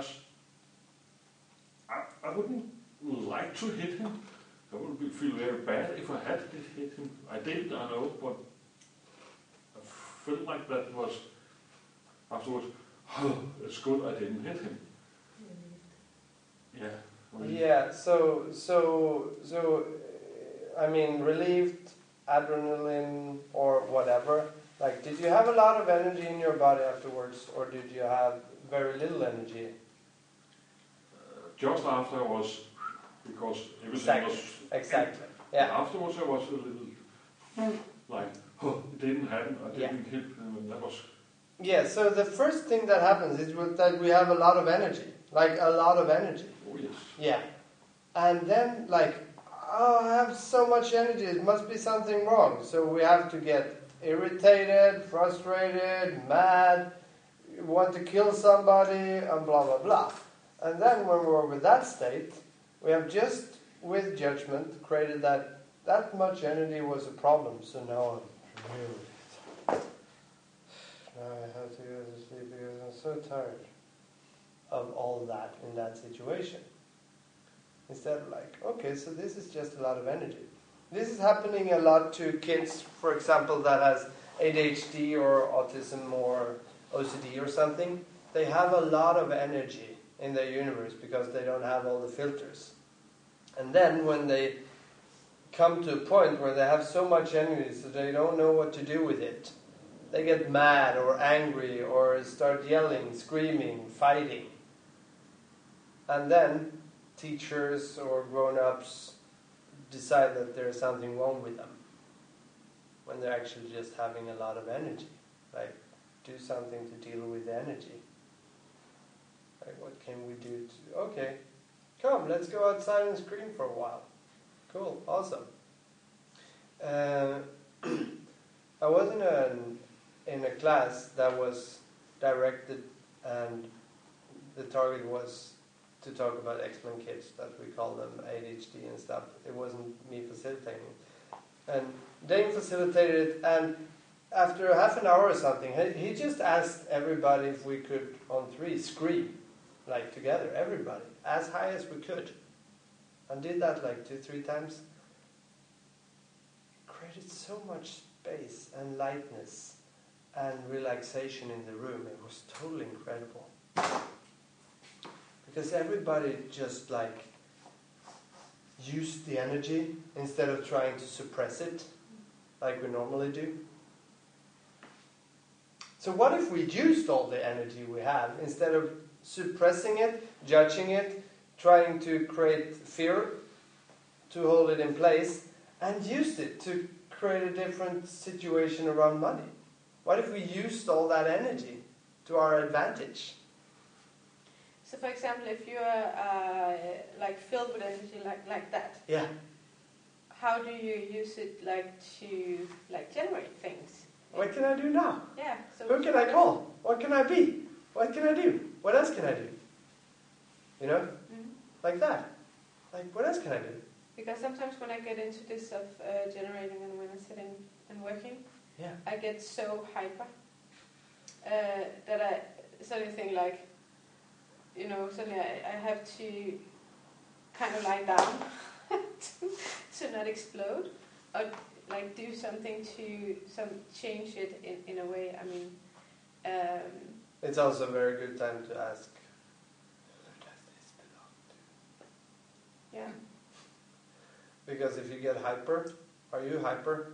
I wouldn't like to hit him. I would feel very bad if I had hit him. I did, I know, but I felt like that was afterwards. Oh, it's good I didn't hit him. Yeah. Yeah. So I mean, relieved, adrenaline, or whatever. Did you have a lot of energy in your body afterwards, or did you have very little energy? Just after I was, because everything was... Exactly. Yeah. Afterwards I was a little oh, it didn't happen, I didn't hit him, and that was... Yeah, so the first thing that happens is that we have a lot of energy. A lot of energy. Oh, yes. Yeah. And then, oh, I have so much energy, it must be something wrong. So we have to get irritated, frustrated, mad, want to kill somebody, and blah, blah, blah. And then when we're with that state, we have just, with judgment, created that much energy was a problem. So now I'm really tired. Now I have to go to sleep because I'm so tired of all that in that situation. Instead of okay, so this is just a lot of energy. This is happening a lot to kids, for example, that has ADHD or autism or OCD or something. They have a lot of energy in their universe because they don't have all the filters. And then when they come to a point where they have so much energy so they don't know what to do with it, they get mad or angry or start yelling, screaming, fighting. And then teachers or grown-ups decide that there's something wrong with them when they're actually just having a lot of energy. Do something to deal with the energy. What can we do to... Okay, come, let's go outside and scream for a while. Cool, awesome. I was in a class that was directed, and the target was to talk about X-Men kids, that we call them ADHD and stuff. It wasn't me facilitating. And Dane facilitated it, and after half an hour or something, he just asked everybody if we could, on 3, scream. Together, everybody, as high as we could. And did that 2-3 times. Created so much space and lightness and relaxation in the room. It was totally incredible. Because everybody just used the energy instead of trying to suppress it. like we normally do. So what if we used all the energy we have, instead of suppressing it, judging it, trying to create fear to hold it in place, and used it to create a different situation around money? What if we used all that energy to our advantage? So, for example, if you are like filled with energy like that, Yeah. how do you use it to generate things? What can I do now? Yeah. So Who can I call? What can I be? What can I do? What else can I do? You know? Mhm. Like that. Like, what else can I do? Because sometimes when I get into this of generating and when I'm sitting and working, Yeah. I get so hyper that I suddenly think suddenly I have to kind of lie down to not explode, or like do something to change it in a way. I mean, It's also a very good time to ask, who does this belong to? yeah. Because if you get hyper, are you hyper?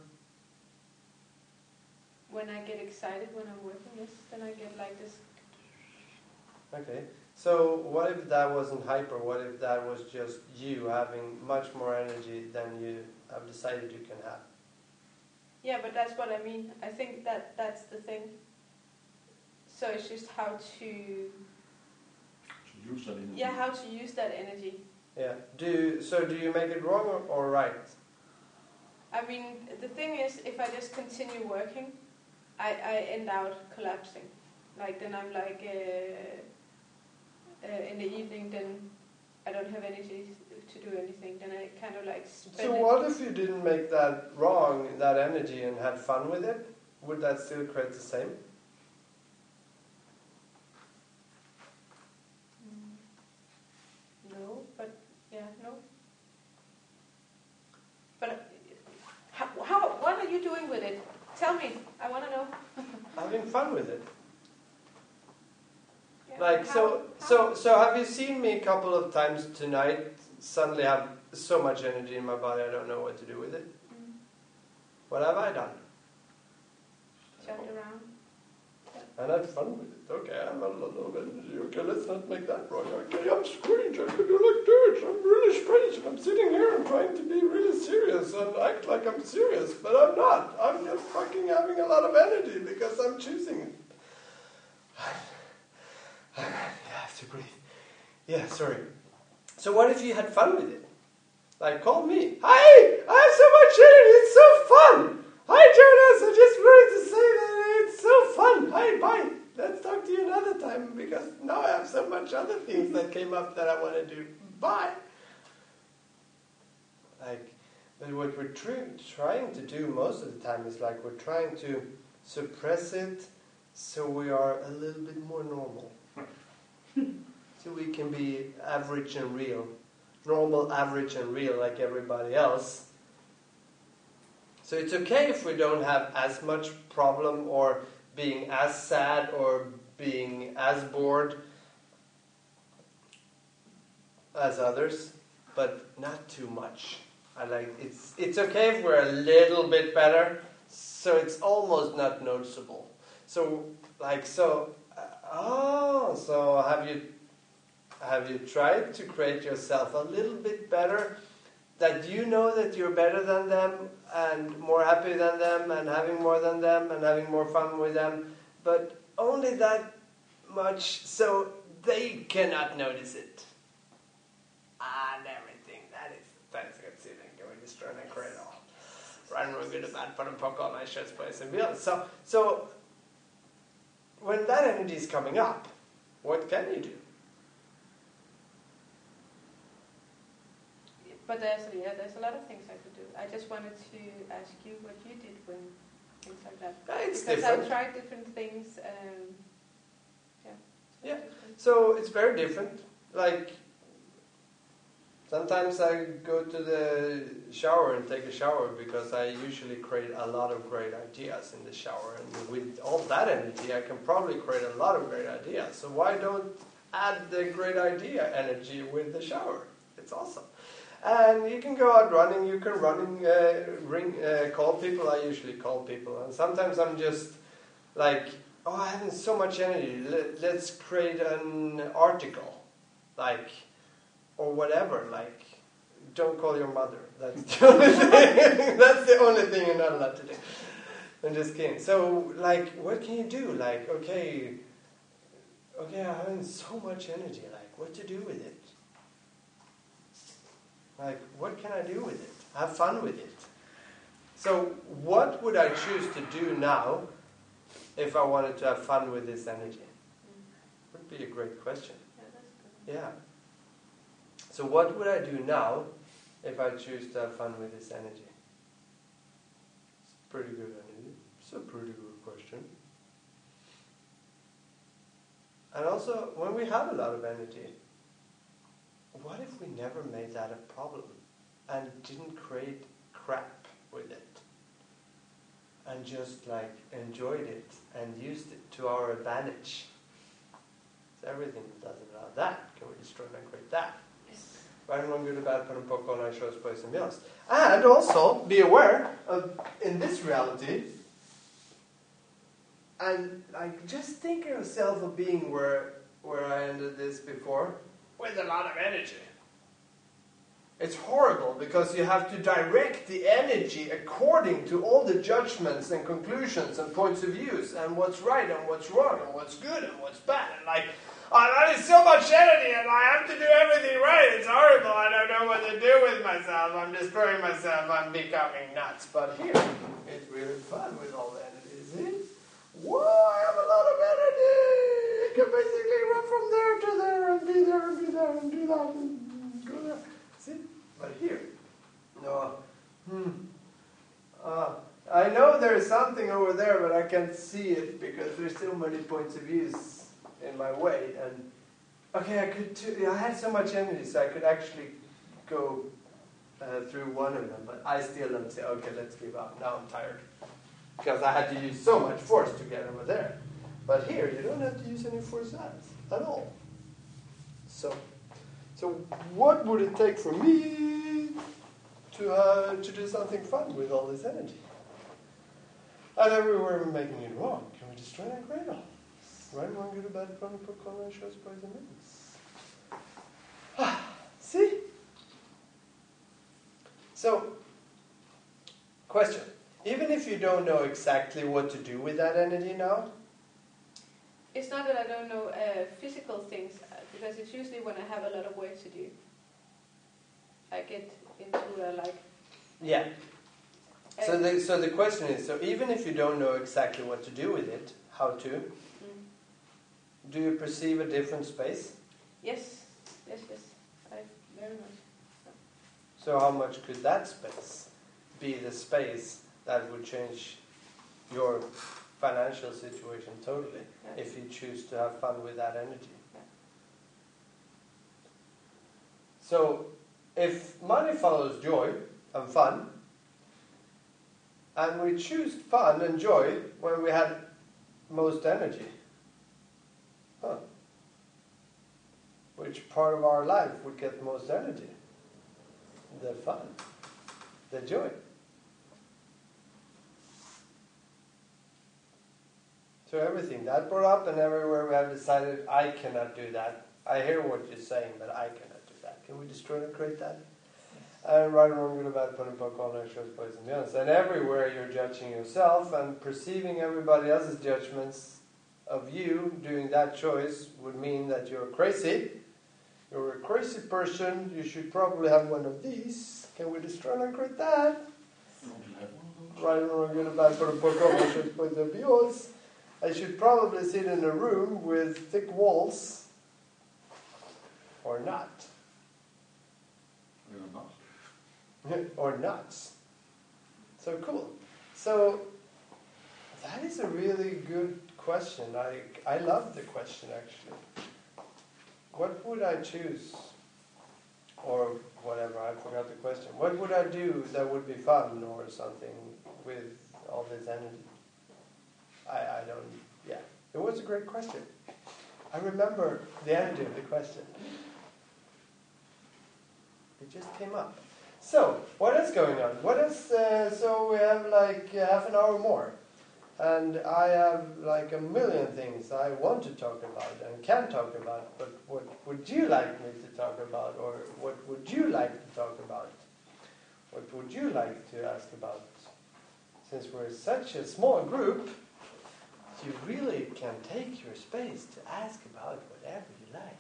When I get excited when I'm working, yes, then I get like this. Okay. So what if that wasn't hyper? What if that was just you having much more energy than you have decided you can have? Yeah, but that's what I mean. I think that's the thing. So it's just how to use that energy. how to use that energy. Yeah. Do you make it wrong or right? I mean, the thing is, if I just continue working, I end out collapsing. Like then I'm like in the evening, then I don't have energy to do anything. Then I kind of like spend So what if you didn't make that wrong, that energy, and had fun with it? Would that still create the same? No, but yeah, no. But what are you doing with it? Tell me. I want to know. Having fun with it. Yeah, Like, how- so have you seen me a couple of times tonight suddenly have so much energy in my body I don't know what to do with it? Mm. What have I done? Jumped around. And had fun with it. Okay, I have a lot of energy. Okay, let's not make that wrong. Okay, I'm strange. I can do like this. I'm really strange. And I'm sitting here and trying to be really serious and act like I'm serious, but I'm not. I'm just fucking having a lot of energy because I'm choosing it. Yeah, I have to breathe. Yeah, sorry. So what if you had fun with it? Like, call me. Hi! I have so much energy. It's so fun! Hi, Jonas! I just wanted to say that it's so fun. Hi, bye. Let's talk to you another time because now I have so much other things that came up that I want to do. Bye. Like, but what we're trying to do most of the time is like we're trying to suppress it so we are a little bit more normal. So we can be average and real. Normal, average and real like everybody else. So it's okay if we don't have as much problem or being as sad or being as bored as others, but not too much. It's okay if we're a little bit better, so it's almost not noticeable. So have you tried to create yourself a little bit better, that you know that you're better than them and more happy than them and having more than them and having more fun with them, but only that much so they cannot notice it. And everything. That's good feeling. Going to strong and create all. Run good about put and poke on my shirts place and beyond. So when that energy is coming up, what can you do? But there's a lot of things I could do. I just wanted to ask you what you did when things like that. It's because different. I've tried different things. Yeah. So it's very different. Like, sometimes I go to the shower and take a shower because I usually create a lot of great ideas in the shower. And with all that energy, I can probably create a lot of great ideas. So why don't add the great idea energy with the shower? It's awesome. And you can go out running, you can call people. I usually call people. And sometimes I'm just like, oh, I have so much energy. Let's create an article. Like, or whatever. Like, don't call your mother. That's the only thing. That's the only thing you're not allowed to do. I'm just kidding. So, like, what can you do? Like, okay, I'm having so much energy. Like, what to do with it? Like, what can I do with it? Have fun with it. So, what would I choose to do now if I wanted to have fun with this energy? Would be a great question. Yeah, that's good. Yeah. So, what would I do now if I choose to have fun with this energy? It's pretty good energy. It's a pretty good question. And also, when we have a lot of energy, what if we never made that a problem and didn't create crap with it and just like enjoyed it and used it to our advantage? So everything doesn't allow that. Can we destroy and create that? Yes. Right, one good about put popcorn and shows boys and meals. And also be aware of in this reality and like just think of yourself of being where I ended this before with a lot of energy. It's horrible because you have to direct the energy according to all the judgments and conclusions and points of views and what's right and what's wrong and what's good and what's bad. And like, oh, that is so much energy and I have to do everything right. It's horrible. I don't know what to do with myself. I'm destroying myself. I'm becoming nuts. But here, it's really fun with all the energy. See? Whoa, I have a lot of energy. I can basically run from there to there and be there and be there and do that and go there. See? But here, no. I know there's something over there, but I can't see it because there's so many points of views in my way. And okay, I had so much energy, so I could actually go through one of them. But I still don't say, okay, let's give up. Now I'm tired because I had to use so much force to get over there. But here, you don't have to use any force at all. So what would it take for me to do something fun with all this energy? And everywhere we're making it wrong. Can we destroy that cradle? Right, wrong, good, bad, fun, put color, shows, boys, and men. See? So, question. Even if you don't know exactly what to do with that energy now, It's not that I don't know physical things, because it's usually when I have a lot of work to do. I get into yeah. So the question is, so even if you don't know exactly what to do with it, how to, do you perceive a different space? Yes. I very much. So how much could that space be the space that would change your financial situation totally, if you choose to have fun with that energy? Yeah. So if money follows joy and fun, and we choose fun and joy when we had most energy, which part of our life would get most energy? The fun, the joy. So everything that brought up and everywhere we have decided, I cannot do that. I hear what you're saying, but I cannot do that. Can we destroy and create that? And right, wrong, good, bad, put in book, all that shows, boys and beyond. And everywhere you're judging yourself and perceiving everybody else's judgments of you doing that choice would mean that you're crazy. You're a crazy person. You should probably have one of these. Can we destroy and create that? Don't you have one of those? Right, wrong, good, bad, put in book, all that shows, boys and beyond. I should probably sit in a room with thick walls, or not. You're not. Or nuts. So cool. So that is a really good question. I love the question actually. What would I choose? Or whatever, I forgot the question. What would I do that would be fun or something with all this energy? I don't, yeah. It was a great question. I remember the energy of the question. It just came up. So, what is going on? So we have like half an hour more. And I have like a million things I want to talk about and can talk about. But what would you like me to talk about? Or what would you like to talk about? What would you like to ask about? Since we're such a small group, you really can take your space to ask about whatever you like.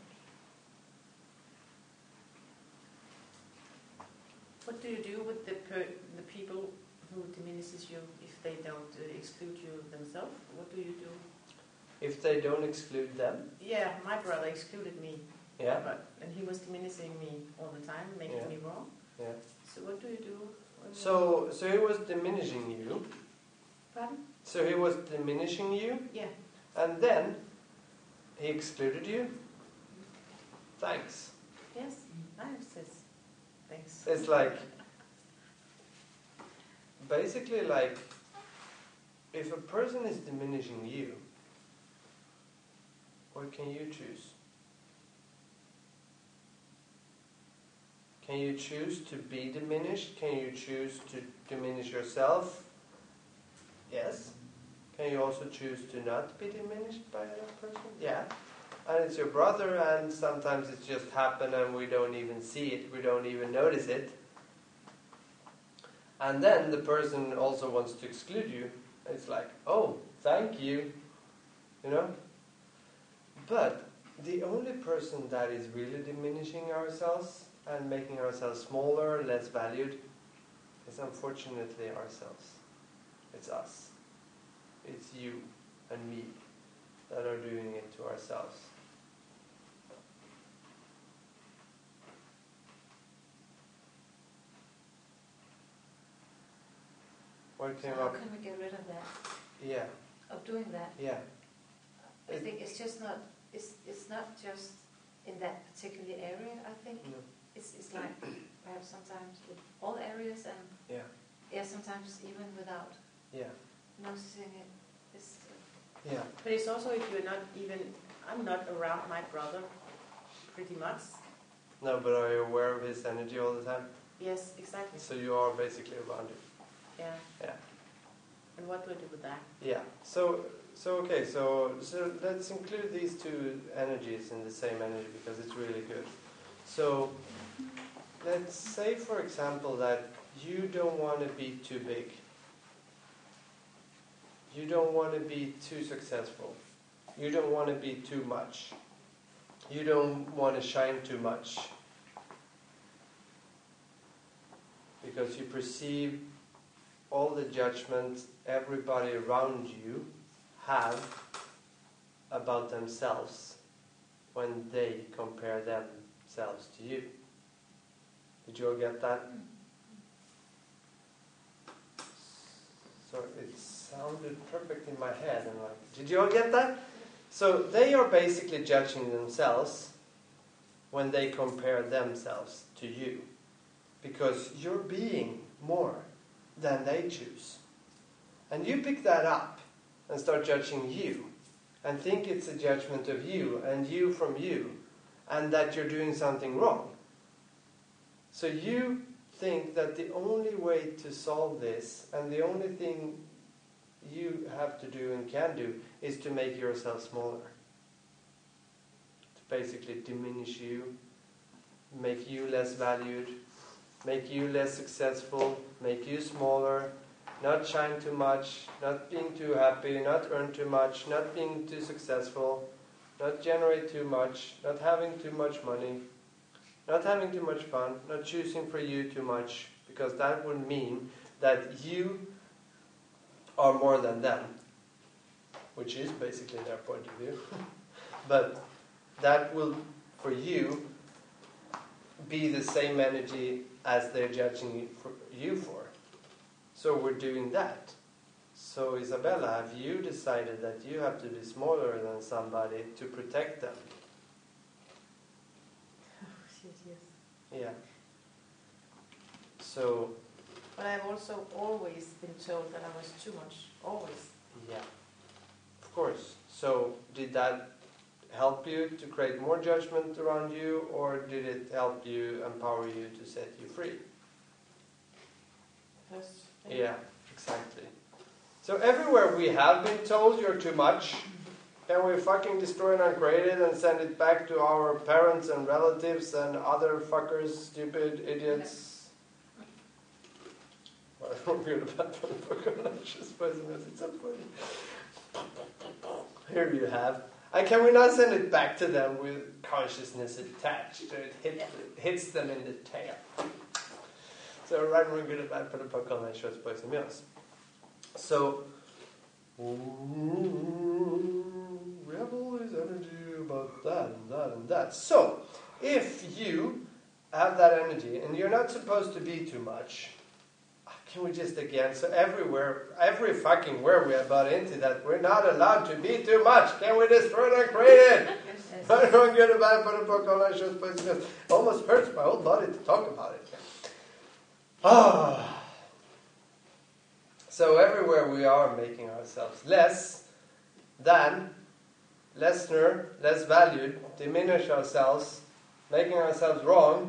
What do you do with the people who diminishes you if they don't exclude you themselves? What do you do? If they don't exclude them? Yeah, my brother excluded me. Yeah. And he was diminishing me all the time, making me wrong. Yeah. So what do you do? So he was diminishing you. Pardon? So he was diminishing you? Yeah. And then he excluded you? Thanks. Yes, I says thanks. It's like, basically like, if a person is diminishing you, what can you choose? Can you choose to be diminished? Can you choose to diminish yourself? Yes. Can you also choose to not be diminished by that person? Yeah. And it's your brother, and sometimes it's just happened and we don't even see it, we don't even notice it. And then the person also wants to exclude you. It's like, oh, thank you. You know? But the only person that is really diminishing ourselves and making ourselves smaller, less valued, is unfortunately ourselves. It's us. It's you and me that are doing it to ourselves. What came So how up? can we get rid of that? Yeah, Of doing that? yeah. I think it's just not. It's not just in that particular area. I think No. it's like perhaps sometimes with all areas and Yeah, sometimes even without yeah, noticing it. It's, yeah. But it's also if you're not even, I'm not around my brother pretty much. No, but are you aware of his energy all the time? Yes, exactly. So you are basically around it. Yeah. Yeah. And what do I do with that? Yeah. So okay. So let's include these two energies in the same energy because it's really good. So let's say, for example, that you don't want to be too big. You don't want to be too successful. You don't want to be too much. You don't want to shine too much. Because you perceive all the judgment everybody around you have about themselves when they compare themselves to you. Did you all get that? So it sounded perfect in my head. And like, did you all get that? So they are basically judging themselves when they compare themselves to you. Because you're being more than they choose. And you pick that up and start judging you. And think it's a judgment of you and you from you. And that you're doing something wrong. So you think that the only way to solve this and the only thing you have to do and can do is to make yourself smaller. To basically diminish you, make you less valued, make you less successful, make you smaller, not shine too much, not being too happy, not earn too much, not being too successful, not generate too much, not having too much money, not having too much fun, not choosing for you too much, because that would mean that you are more than them, which is basically their point of view. But that will, for you, be the same energy as they're judging you for. So we're doing that. So Isabella, have you decided that you have to be smaller than somebody to protect them? Yes. Yeah. So, But I've also always been told that I was too much. Always. yeah. Of course. So did that help you to create more judgment around you, or did it help you, empower you to set you free? Yeah, exactly. So everywhere we have been told you're too much, can we fucking destroy and uncreate it and send it back to our parents and relatives and other fuckers, stupid idiots? Well, I don't feel bad for the book. I'm just supposing it's so funny. Here you have. And can we not send it back to them with consciousness attached? So it hits them in the tail. So right, we're good about for the book on that shows boys and girls. So rebel is energy about that and that and that. So if you have that energy and you're not supposed to be too much, can we just again, so everywhere, every fucking word we have bought into that, we're not allowed to be too much. Can we destroy it and create it? I don't get about it for the book on that shows boys and girls. It almost hurts my whole body to talk about it. So everywhere we are making ourselves less than, lesser, less valued, diminish ourselves, making ourselves wrong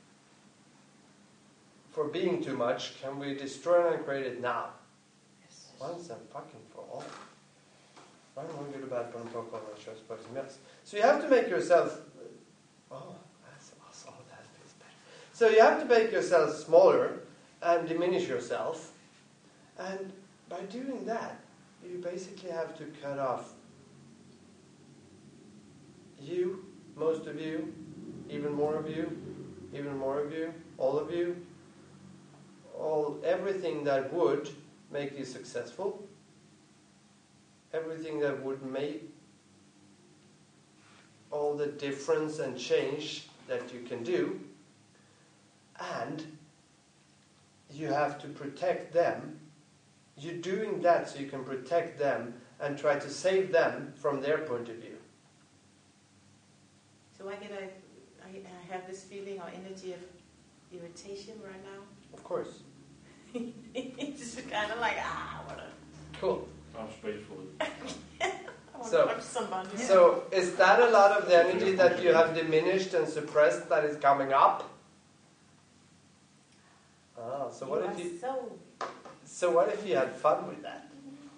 for being too much, can we destroy and create it now? Yes. Once and fucking for all. Right? One good about one book on the shows, but yes. So you have to make yourself. Oh, that's awesome. That feels better. So you have to make yourself smaller and diminish yourself, and by doing that, you basically have to cut off you, most of you, even more of you, even more of you, all of you, everything that would make you successful, everything that would make all the difference and change that you can do, and you have to protect them. You're doing that so you can protect them and try to save them from their point of view. So I have this feeling or energy of irritation right now. Of course. It's just kind of like, what a... Cool. I'm space for it. I want So- to punch somebody. So, is that a lot of the energy that you have diminished and suppressed that is coming up? Ah, so what if you... So what if you had fun with that?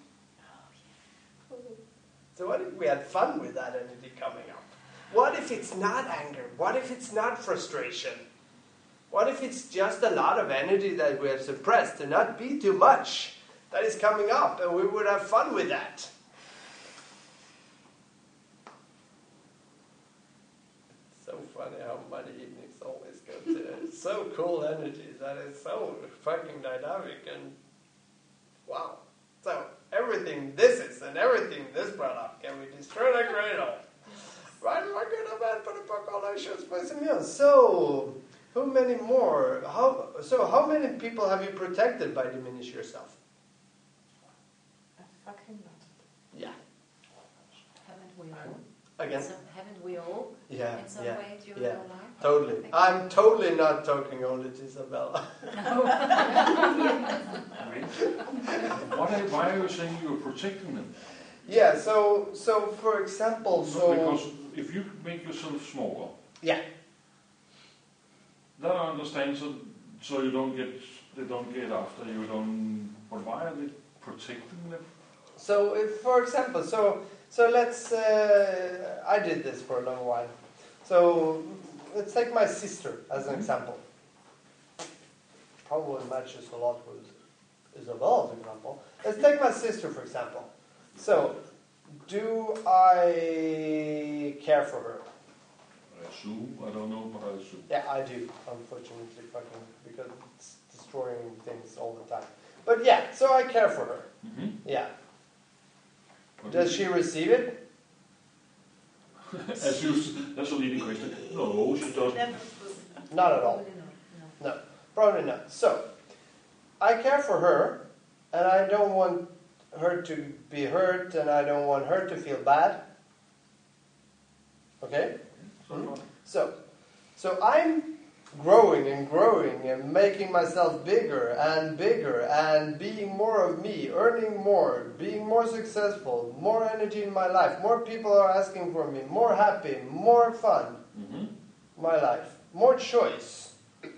So what if we had fun with that energy coming up? What if it's not anger? What if it's not frustration? What if it's just a lot of energy that we have suppressed and not be too much that is coming up, and we would have fun with that? It's so funny how many evenings always go to so cool energy that is so fucking dynamic and wow. So everything this is and everything this brought up, can we destroy the cradle? Right, we're good about for the book all those shows play some meals. So how many more? How many people have you protected by diminish yourself? A fucking lot. Yeah. Haven't we all? Again? Haven't we all? Yeah. In some Yeah. way during Yeah. our life? Totally. I'm totally not talking only to Isabella. Why are you saying you're protecting them? Yeah, so for example, Because if you make yourself smaller, yeah. then I understand. So they don't get after you. But why are they protecting them? So if, for example, so let's I did this for a long while. So let's take my sister as an example. Probably matches a lot with Isabella's example. Let's take my sister for example. So, do I care for her? I assume. I don't know, but I assume. Yeah, I do, unfortunately, fucking, because it's destroying things all the time. But yeah, so I care for her. Mm-hmm. Yeah. But Does she receive it? that's a leading question. No, she doesn't. Not at all. Probably not, No, probably not. So, I care for her, and I don't want her to be hurt, and I don't want her to feel bad. Okay? So I'm growing and growing and making myself bigger and being more of me, earning more, being more successful, more energy in my life, more people are asking for me, more happy, more fun, my life, more choice.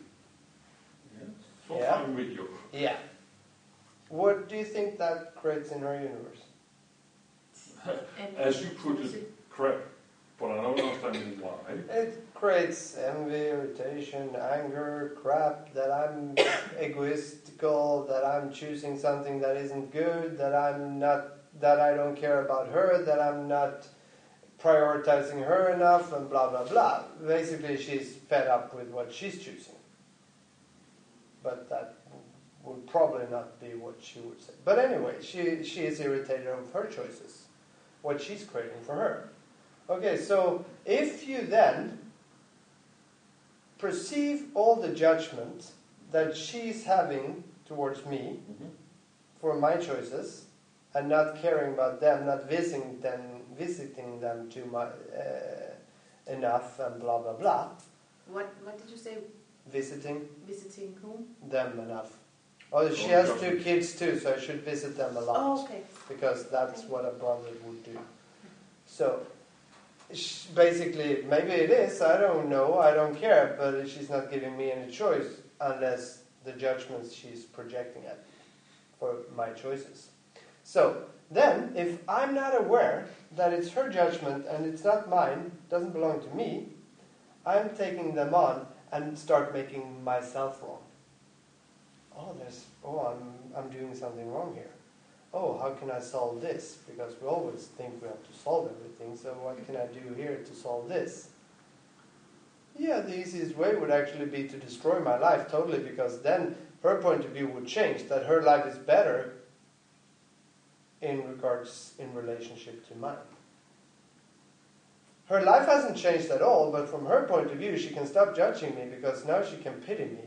So Yeah. fine with you. Yeah. What do you think that creates in her universe? And As you put it, crap. But I don't understand why. It creates envy, irritation, anger, crap, that I'm egoistical, that I'm choosing something that isn't good, that I don't care about her, that I'm not prioritizing her enough, and blah, blah, blah. Basically, she's fed up with what she's choosing. But that would probably not be what she would say. But anyway, she is irritated of her choices, what she's creating for her. Okay, so if you then perceive all the judgment that she's having towards me for my choices, and not caring about them, not visiting them too much enough, and blah blah blah. what did you say? Visiting Visiting whom? them enough. Oh, she has 2 kids too, so I should visit them a lot. Oh, okay. Because that's what a brother would do. So, basically, maybe it is, I don't know, I don't care, but she's not giving me any choice unless the judgments she's projecting at me for my choices. So, then, if I'm not aware that it's her judgment and it's not mine, doesn't belong to me, I'm taking them on and start making myself wrong. I'm doing something wrong here. Oh, how can I solve this? Because we always think we have to solve everything, so what can I do here to solve this? Yeah, the easiest way would actually be to destroy my life totally, because then her point of view would change, that her life is better in relationship to mine. Her life hasn't changed at all, but from her point of view, she can stop judging me because now she can pity me.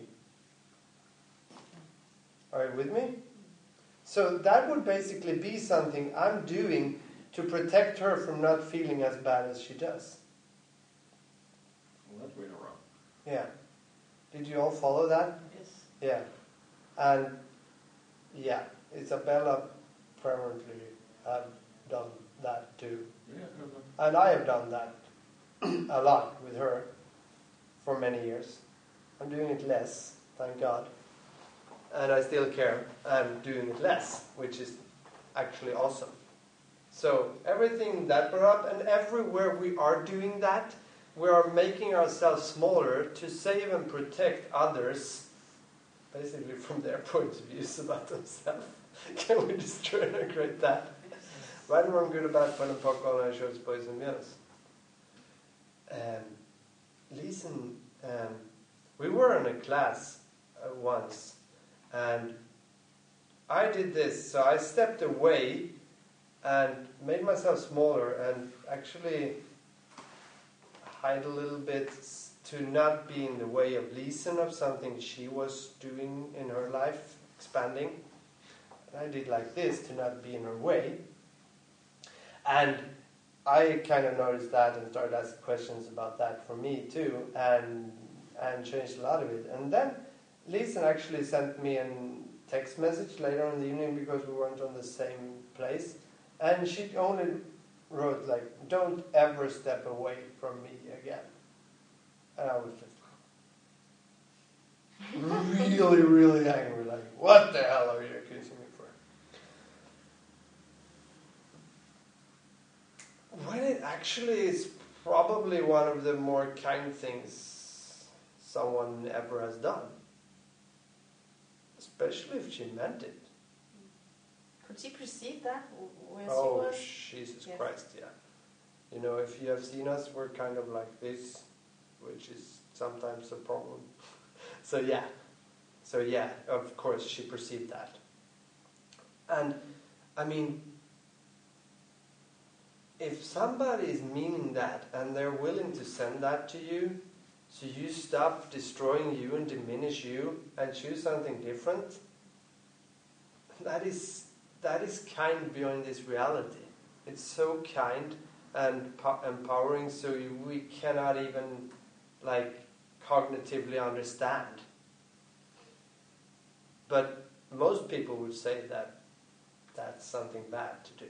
Are you with me? So that would basically be something I'm doing to protect her from not feeling as bad as she does. Well, that way around. Yeah. Did you all follow that? Yes. Yeah. And yeah, Isabella apparently have done that too. Yeah, I heard that. And I have done that a lot with her for many years. I'm doing it less, thank God. And I still care. I'm doing it less, which is actually awesome. So everything that brought up, and everywhere we are doing that, we are making ourselves smaller to save and protect others, basically from their point of views about themselves. Can we destroy and create that? Right and wrong, good or bad, fun and popcorn, and shorts, boys and girls. Listen, we were in a class once, and I did this, so I stepped away and made myself smaller and actually hide a little bit to not be in the way of Lisen of something she was doing in her life, expanding. And I did like this to not be in her way. And I kind of noticed that and started asking questions about that for me too, and changed a lot of it. And then Lisen actually sent me a text message later in the evening because we weren't on the same place. And she only wrote like, "Don't ever step away from me again." And I was just really, really angry. Like, what the hell are you accusing me for? When it actually is probably one of the more kind things someone ever has done. Especially if she meant it. Could she perceive that where Oh, she was? Jesus Yes. Christ, yeah. You know, if you have seen us, we're kind of like this, which is sometimes a problem. So yeah, of course she perceived that. And, I mean, if somebody is meaning that and they're willing to send that to you, so you stop destroying you and diminish you and choose something different, that is kind beyond this reality. It's so kind and empowering, so we cannot even cognitively understand. But most people would say that that's something bad to do.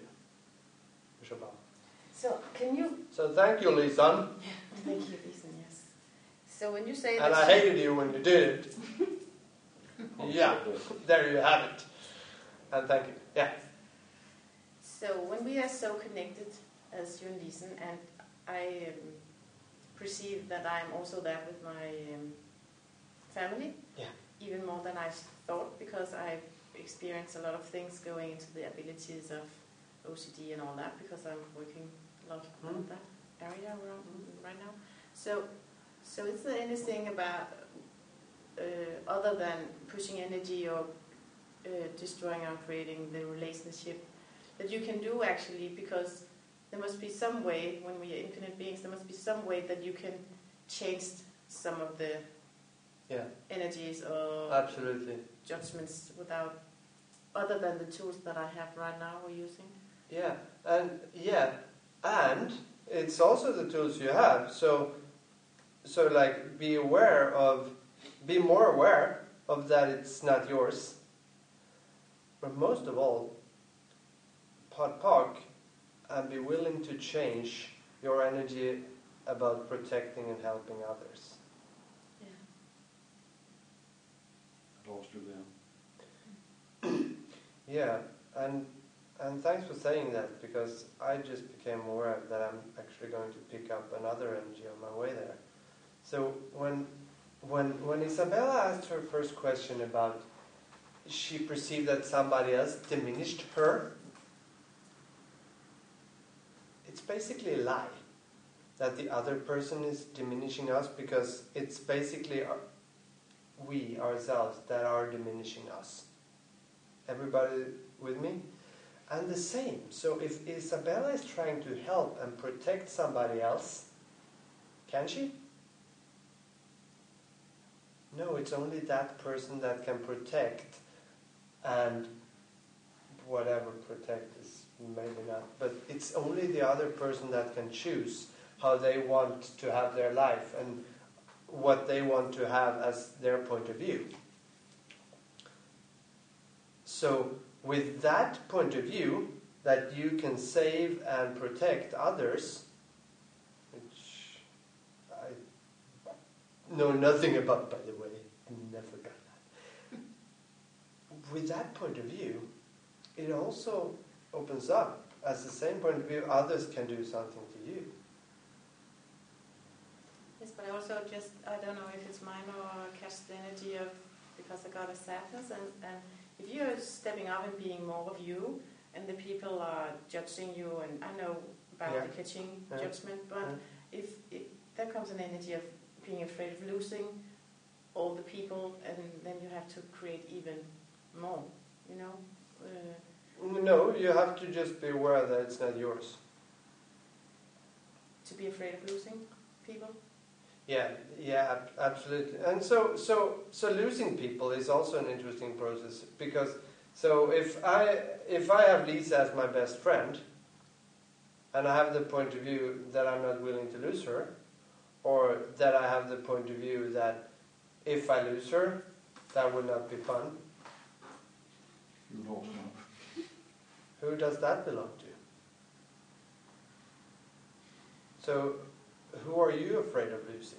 So can you? So thank you, Lisan. Thank you, Lisa. Yes. So when you say And that, I hated you when you did it. Yeah, there you have it. And thank you. Yeah. so when we are so connected as you and Lisa, and I perceive that I'm also there with my family, even more than I thought, because I've experienced a lot of things going into the abilities of OCD and all that, because I'm working a lot in that area around right now. So is there anything about other than pushing energy or destroying or creating the relationship that you can do actually? Because there must be some way, when we are infinite beings, there must be some way that you can change some of the energies or Absolutely. judgments without, other than the tools that I have right now we're using. And it's also the tools you have. So like be more aware of that it's not yours. But most of all, park and be willing to change your energy about protecting and helping others. I lost you there. Yeah, and thanks for saying that, because I just became aware that I'm actually going to pick up another energy on my way there. So when Isabella asked her first question about she perceived that somebody else diminished her, it's basically a lie that the other person is diminishing us, because it's basically we ourselves that are diminishing us. Everybody with me? And the same. So if Isabella is trying to help and protect somebody else, can she? No, it's only that person that can protect, and whatever protect is maybe not, but it's only the other person that can choose how they want to have their life and what they want to have as their point of view. So with that point of view, that you can save and protect others, which I know nothing about, by the way, never done that. With that point of view, it also opens up, as the same point of view, others can do something to you. Yes, but I also I don't know if it's mine or catch the energy of, because I got a sadness, and if you're stepping up and being more of you, and the people are judging you, and I know about the catching judgment, but if there comes an energy of being afraid of losing all the people, and then you have to create even more, you know? No, you have to just be aware that it's not yours. To be afraid of losing people? Yeah, absolutely. And so losing people is also an interesting process, because if I have Lisa as my best friend, and I have the point of view that I'm not willing to lose her, or that I have the point of view that if I lose her, that would not be fun. You lost now. Who does that belong to? So, who are you afraid of losing?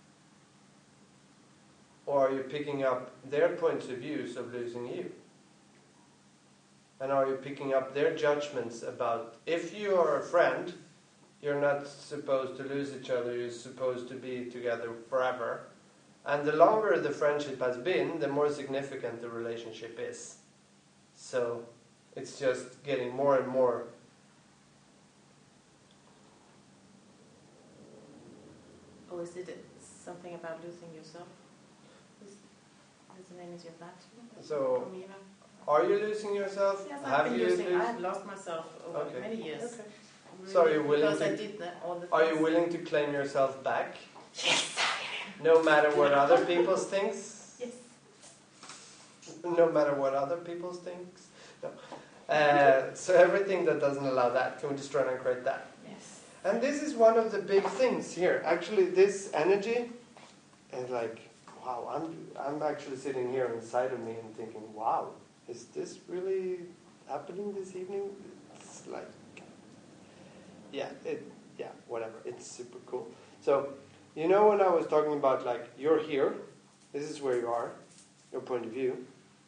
Or are you picking up their points of views of losing you? And are you picking up their judgments about, if you are a friend, you're not supposed to lose each other, you're supposed to be together forever. And the longer the friendship has been, the more significant the relationship is. So, it's just getting more and more. Or is it something about losing yourself? There's an energy of that too. So, are you losing yourself? Yes, I've lost myself over many years. Okay. Really, So are you willing because I did all the things. Are you willing to claim yourself back? Yes. No matter what other people think? Yes. No matter what other people think? No. So everything that doesn't allow that, can we just try and create that? Yes. And this is one of the big things here. Actually, this energy And like, wow, I'm actually sitting here inside of me and thinking, wow, is this really happening this evening? It's like, whatever. It's super cool. So, you know, when I was talking about like, you're here, this is where you are, your point of view,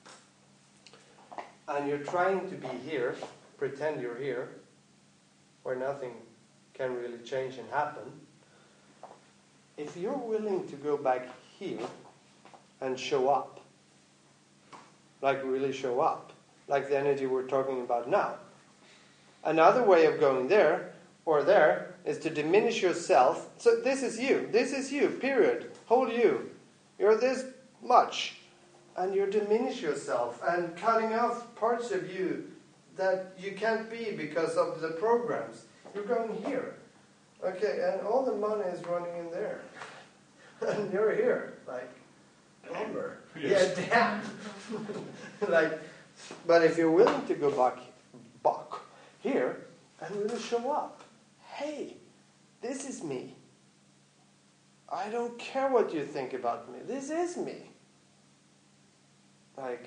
and you're trying to be here, pretend you're here, where nothing can really change and happen. If you're willing to go back here and show up, like really show up, like the energy we're talking about now. Another way of going there or there is to diminish yourself. So this is you, period. Whole you. You're this much. And you diminish yourself and cutting off parts of you that you can't be because of the programs. You're going here. Okay, and all the money is running in there. And you're here. Like, bummer. Yes. Yeah, damn. Like, but if you're willing to go back here and really show up, hey, this is me. I don't care what you think about me. This is me. Like,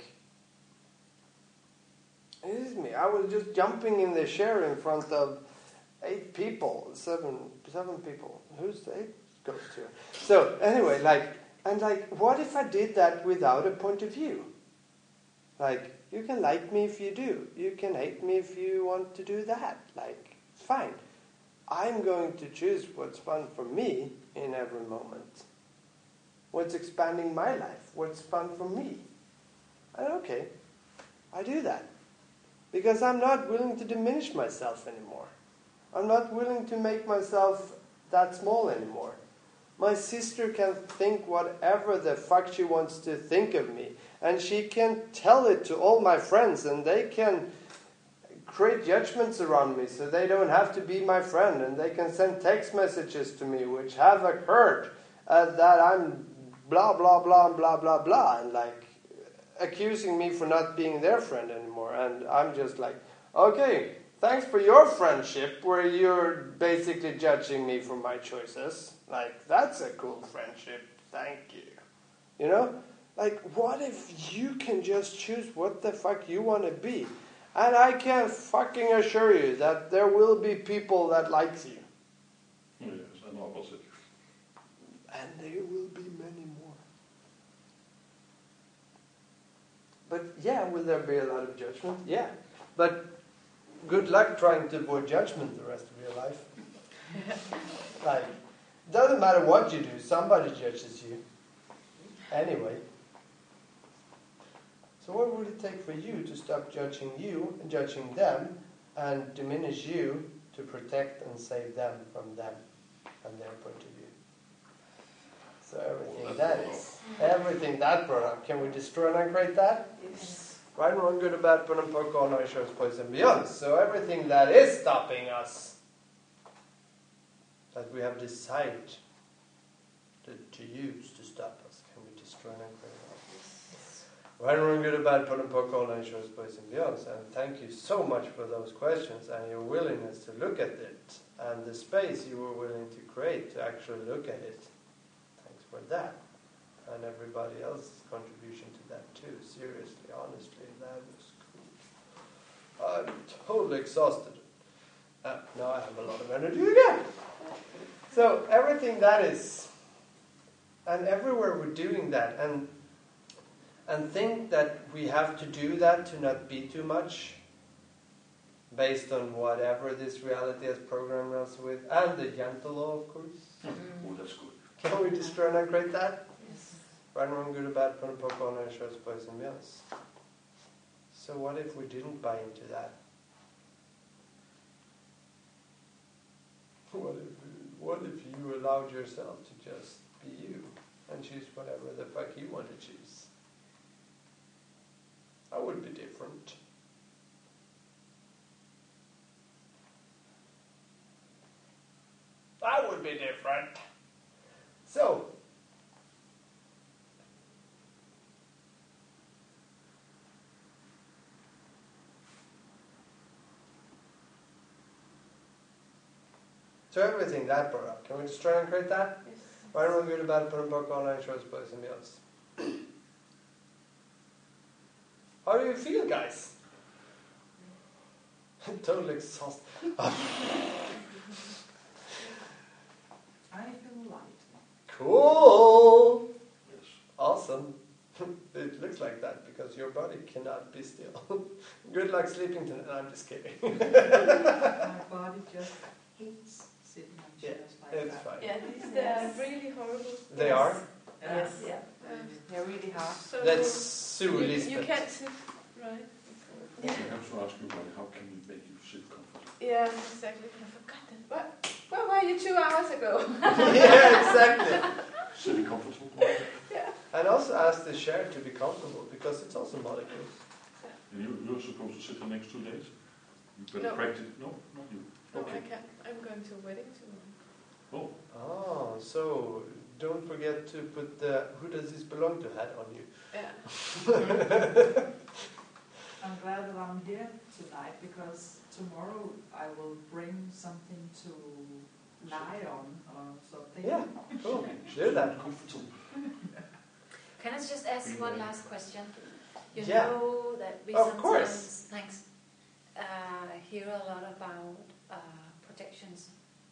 this is me. I was just jumping in the chair in front of 8 people, seven people. Who's the 8 goes to? So anyway, what if I did that without a point of view? Like, you can like me if you do. You can hate me if you want to do that. Like, fine. I'm going to choose what's fun for me in every moment. What's expanding my life? What's fun for me? And okay, I do that. Because I'm not willing to diminish myself anymore. I'm not willing to make myself that small anymore. My sister can think whatever the fuck she wants to think of me. And she can tell it to all my friends. And they can create judgments around me so they don't have to be my friend. And they can send text messages to me which have occurred that I'm blah, blah, blah, blah, blah, blah. And like accusing me for not being their friend anymore. And I'm just like, okay, thanks for your friendship where you're basically judging me for my choices. Like, that's a cool friendship. Thank you. You know? Like, what if you can just choose what the fuck you want to be? And I can fucking assure you that there will be people that likes you. Yes, and opposite. And there will be many more. But yeah, will there be a lot of judgment? Yeah. But good luck trying to avoid judgment the rest of your life. Like, doesn't matter what you do, somebody judges you. Anyway. So what would it take for you to stop judging you and judging them and diminish you to protect and save them from them and their point of view? So everything that brought up, can we destroy and uncreate that? Yes. Right and wrong, good and bad, put and poke, all night shows, boys and beyond. So everything that is stopping us, that we have decided to use to stop us, can we destroy and uncreate that? Right and wrong, good and bad, put and poke, all night shows, boys and beyond. And thank you so much for those questions and your willingness to look at it and the space you were willing to create to actually look at it. Thanks for that. And everybody else's contribution to that too. Seriously, honestly, that was cool. I'm totally exhausted. Now I have a lot of energy again. So everything that is, and everywhere we're doing that, and think that we have to do that to not be too much, based on whatever this reality has programmed us with, and the gentle law, of course. Oh, that's good. Can we destroy and uncreate that? Yes. Right, wrong, good or bad, put and poke, all night shows, boys and beyonds. So what if we didn't buy into that? What if you allowed yourself to just be you and choose whatever the fuck you want to choose? I would be different. I would be different. So, everything that brought up, can we just try and create that? Yes. Varje gång vill du bära på en bok online shows boys and beyonds. How do you feel, guys? Totally exhausted. I feel light. Cool! Yes. Awesome. It looks like that because your body cannot be still. Good luck sleeping tonight. No, I'm just kidding. My body just hates sitting on chairs like It's that. fine. Yeah, these are really horrible. They are? Yes. Yeah. They're really hard. So That's Sue you Lisbeth. can't sit right. I have to ask you, buddy, how can we make you sit comfortable? Yeah, exactly. I forgot that. What? Where were you 2 hours ago? Yeah, exactly. Sitting comfortable? Yeah. And also ask the chair to be comfortable because it's also molecules. And you're supposed to sit the next 2 days? You better No. practice. No, not you. No, Okay. I can't. I'm going to a wedding tomorrow. Oh, Oh, so don't forget to put the "Who does this belong to" hat on you. Yeah. I'm glad that I'm here tonight because tomorrow I will bring something to lie on or something. Yeah, cool. Do that. comfortable. Can I just ask one last question? You Yeah. know that we Of sometimes course. hear a lot about projections,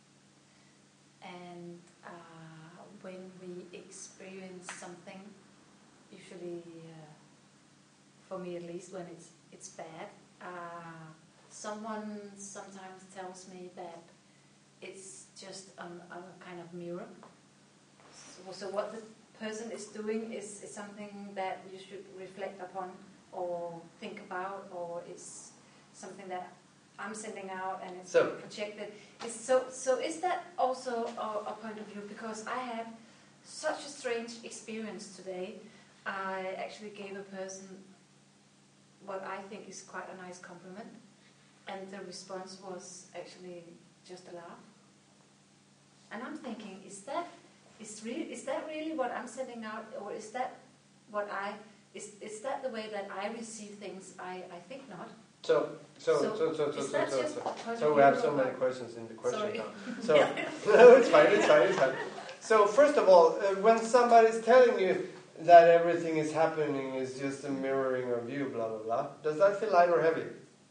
and when we experience something, usually, for me at least, when it's bad, someone sometimes tells me that it's just a kind of mirror. So what the person is doing is something that you should reflect upon or think about, or it's something that I'm sending out and it's So- projected. So is that also a point of view? Because I had such a strange experience today. I actually gave a person what I think is quite a nice compliment, and the response was actually just a laugh. And I'm thinking, is that really what I'm sending out, or is that what is that the way that I receive things? I think not. So Is that just a point So of we have view so or many what? questions in the question Sorry. now. So no, it's fine. So first of all, when somebody's telling you that everything is happening is just a mirroring of you, blah blah blah, does that feel light or heavy?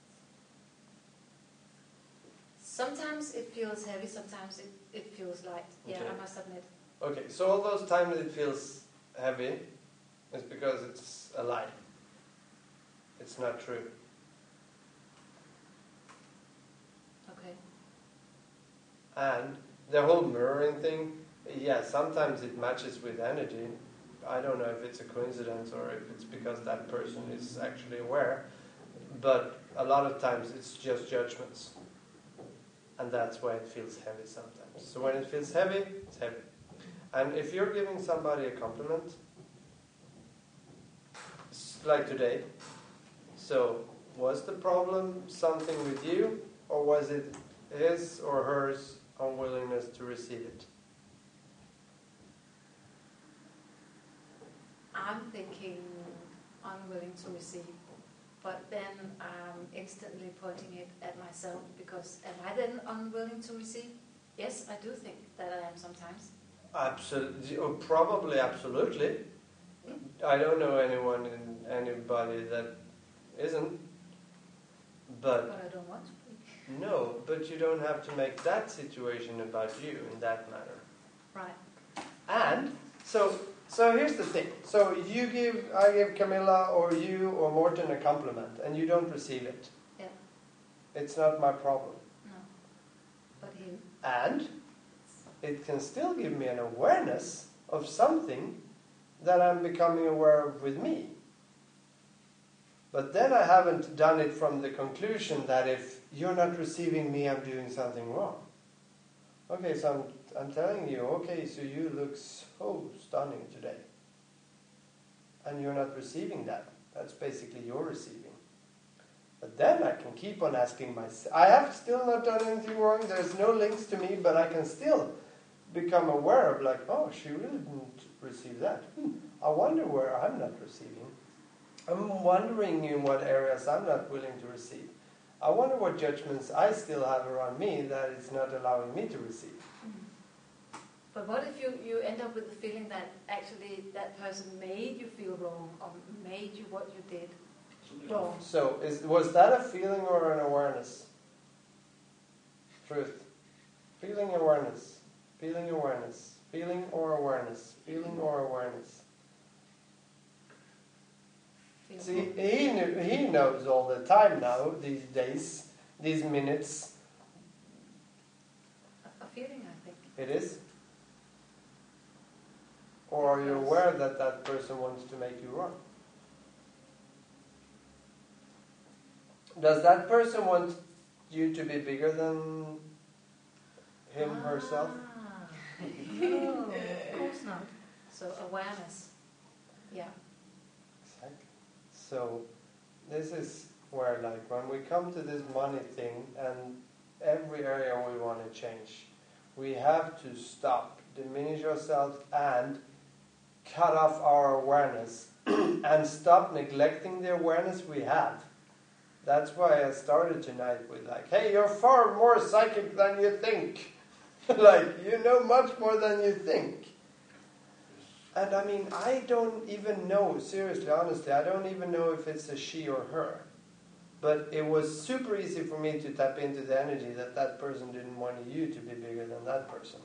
Sometimes it feels heavy, sometimes it feels light. Yeah, Okay. I must admit. Okay, so all those times it feels heavy is because it's a lie. It's not true. Okay. And the whole mirroring thing, yeah, sometimes it matches with energy. I don't know if it's a coincidence or if it's because that person is actually aware, but a lot of times it's just judgments. And that's why it feels heavy sometimes. So when it feels heavy, it's heavy. And if you're giving somebody a compliment, like today, so was the problem something with you, or was it his or hers unwillingness to receive it? I'm thinking unwilling to receive, but then I'm instantly pointing it at myself, because am I then unwilling to receive? Yes, I do think that I am sometimes. Absolutely, or probably absolutely. I don't know anybody that isn't. But I don't want to be. No, but you don't have to make that situation about you in that manner. Right. And so here's the thing. So I give Camilla or you or Morten a compliment, and you don't receive it. Yeah. It's not my problem. No. But him. And it can still give me an awareness of something that I'm becoming aware of with me. But then I haven't done it from the conclusion that if you're not receiving me, I'm doing something wrong. Okay, so I'm telling you, okay, so you look so stunning today. And you're not receiving that. That's basically your receiving. But then I can keep on asking myself. I have still not done anything wrong. There's no links to me, but I can still become aware of like, oh, she really didn't receive that. I wonder where I'm not receiving. I'm wondering in what areas I'm not willing to receive. I wonder what judgments I still have around me that it's not allowing me to receive. But what if you end up with the feeling that actually that person made you feel wrong or made you what you did wrong? So, was that a feeling or an awareness? Truth. Feeling, awareness. Feeling, awareness. Feeling or awareness. Feeling or awareness. See, he knows all the time now, these days, these minutes. A feeling, I think. It is? Or are you aware that that person wants to make you wrong? Does that person want you to be bigger than him, herself? No, of course not. So awareness. Yeah. Exactly. So this is where, like, when we come to this money thing and every area we want to change, we have to stop, diminish ourselves and cut off our awareness and stop neglecting the awareness we have. That's why I started tonight with like, hey, you're far more psychic than you think. Like, you know much more than you think. And I mean, I don't even know, seriously, honestly, I don't even know if it's a she or her. But it was super easy for me to tap into the energy that that person didn't want you to be bigger than that person.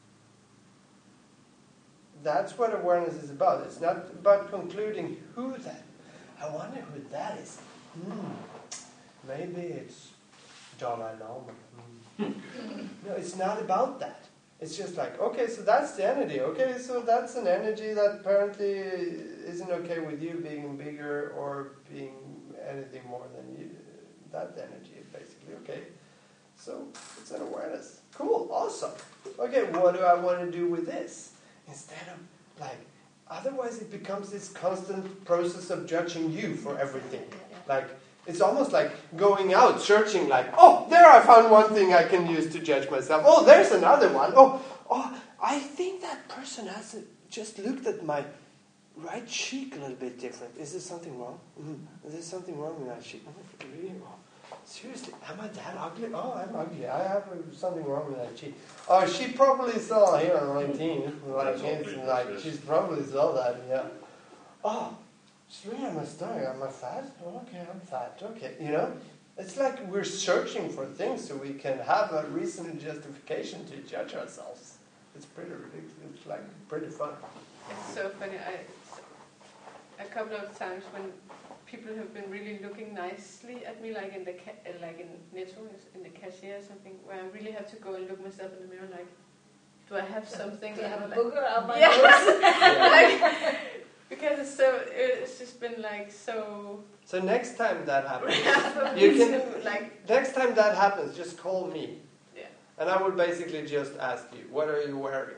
That's what awareness is about. It's not about concluding who that. I wonder who that is. Maybe it's Dalai Lama. No, it's not about that. It's just like, okay, so that's the energy. Okay, so that's an energy that apparently isn't okay with you being bigger or being anything more than you. That energy is basically okay. So it's an awareness. Cool, awesome. Okay, what do I want to do with this? Instead of like, otherwise it becomes this constant process of judging you for everything. Like, it's almost like going out searching like, oh, there I found one thing I can use to judge myself. Oh, there's another one. Oh, I think that person has just looked at my right cheek a little bit different. Is there something wrong? Is there something wrong with that cheek? Oh, really? Oh, seriously, am I that ugly? Oh, I'm ugly. I have something wrong with that cheek. Oh, she probably saw here on 19. She's probably saw that, yeah. Oh, really, am I stomach? Am I fat? Oh, okay, I'm fat. Okay, you know? It's like we're searching for things so we can have a reason and justification to judge ourselves. It's pretty ridiculous. It's like pretty fun. It's so funny. A couple of times when people have been really looking nicely at me, like in the like in Netto, in the cashier or something, where I really have to go and look myself in the mirror, like, do I have something? Do I have a like, booger on my nose? Like, because it's just been like so. So next time that happens, next time that happens, just call me. Yeah. And I will basically just ask you, what are you wearing?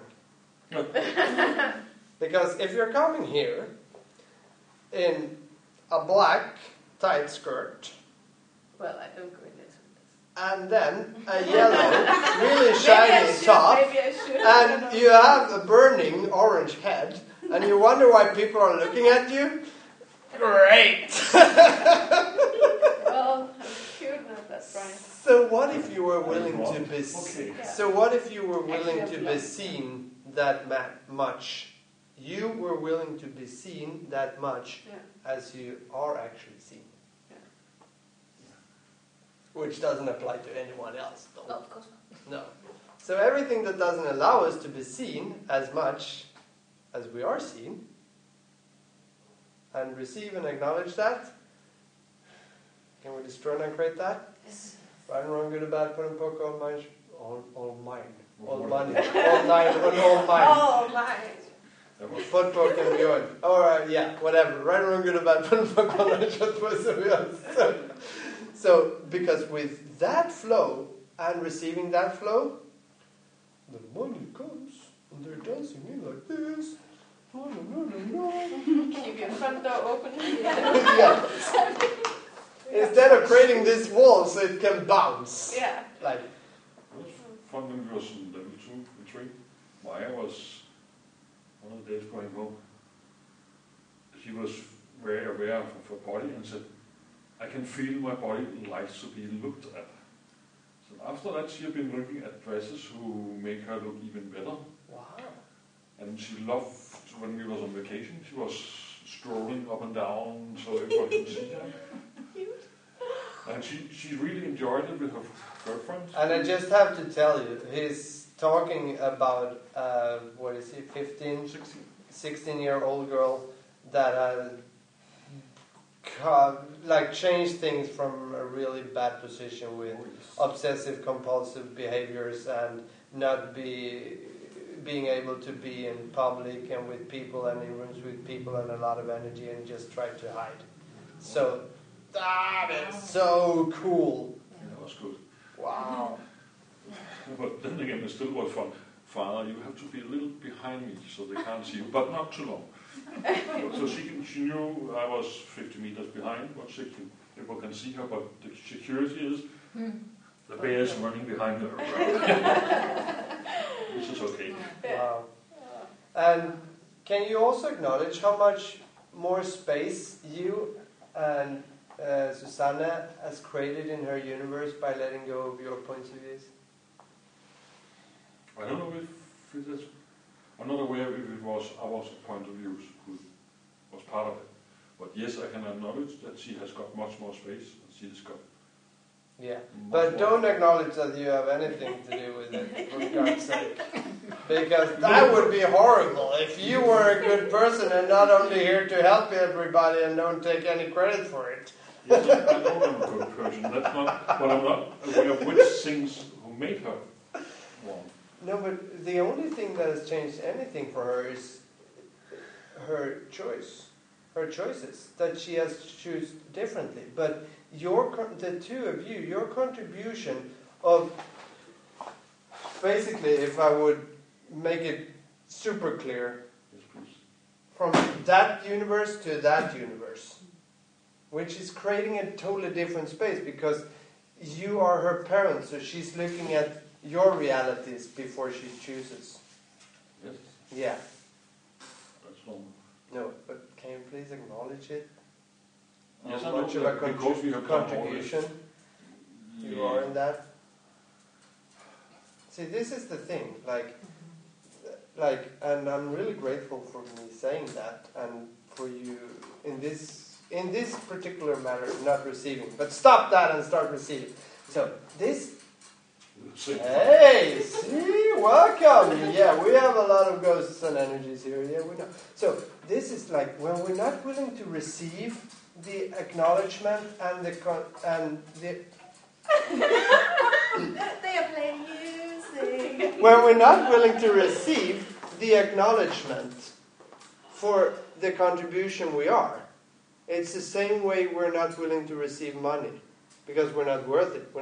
Because if you're coming here in a black tight skirt, well, I don't go in this. and then a yellow, really shiny top, maybe I should. and you have a burning orange head, and you wonder why people are looking at you? Great! Well, I'm cute, not that bright. So what if you were willing to be? So what if you were willing to be seen that much? You were willing to be seen that much as you are actually seen. Yeah. Which doesn't apply to anyone else, though. No, of course not. No. So everything that doesn't allow us to be seen as much as we are seen, and receive and acknowledge that, can we destroy and create that? Yes. Right and wrong, good and bad, put and poke, all mine, all mine, all money, all nine, all mine. Oh my! Put, poke, and beyond. Alright, yeah, whatever. Right and wrong, good and bad, put and poke, all nine, just twice a week. So, because with that flow and receiving that flow, the money comes and they're dancing in like this. Keep your front door open. Yeah. Instead of creating this wall so it can bounce. Yeah. Like. It was fun when we was in level 2 and 3. Maya was, one of the days going home, she was very aware of her body and said, I can feel my body likes to be looked at. So after that, she had been looking at dresses who make her look even better. Wow. And she loved, when we was on vacation, she was strolling up and down so everybody could see her. And she really enjoyed it with her girlfriends. And I just have to tell you, he's talking about, 16-year-old girl that changed things from a really bad position with obsessive compulsive behaviors and not being able to be in public and with people and in rooms with people and a lot of energy and just try to hide. So that is so cool. Yeah, that was good. Wow. But then again, it still was fun. Father, you have to be a little behind me so they can't see you, but not too long. So she knew I was 50 meters behind, but people can see her, but the security is the bear is running behind her. Which is okay. Wow. And can you also acknowledge how much more space you and Susanna has created in her universe by letting go of your points of views? I don't know if it is. I'm not aware if it was our point of view who was part of it. But yes, I can acknowledge that she has got much more space. And she has got. Yeah, much but more. don't acknowledge that you have anything to do with it, for God's sake. Because that would be horrible if you were a good person and not only here to help everybody and don't take any credit for it. Yes, I know I'm a good person. That's not. But I'm not aware of which things who made her wrong. No, but the only thing that has changed anything for her is her choices, that she has to choose differently. But the two of you, your contribution of, basically, if I would make it super clear, Yes, please. from that universe to that universe, which is creating a totally different space because you are her parent, so she's looking at your realities before she chooses. Yes, Yeah. that's wrong. No, but can you please acknowledge it? Yes, How I know much of a that because we have done all this. contribution you are in that? See, this is the thing, and I'm really grateful for me saying that, and for you in this particular matter not receiving. But stop that and start receiving. So this. Hey, see, welcome. Yeah, we have a lot of ghosts and energies here. Yeah, we know. So this is like when we're not willing to receive the acknowledgement and the. They are playing music. When we're not willing to receive the acknowledgement for the contribution we are, it's the same way we're not willing to receive money because we're not worth it.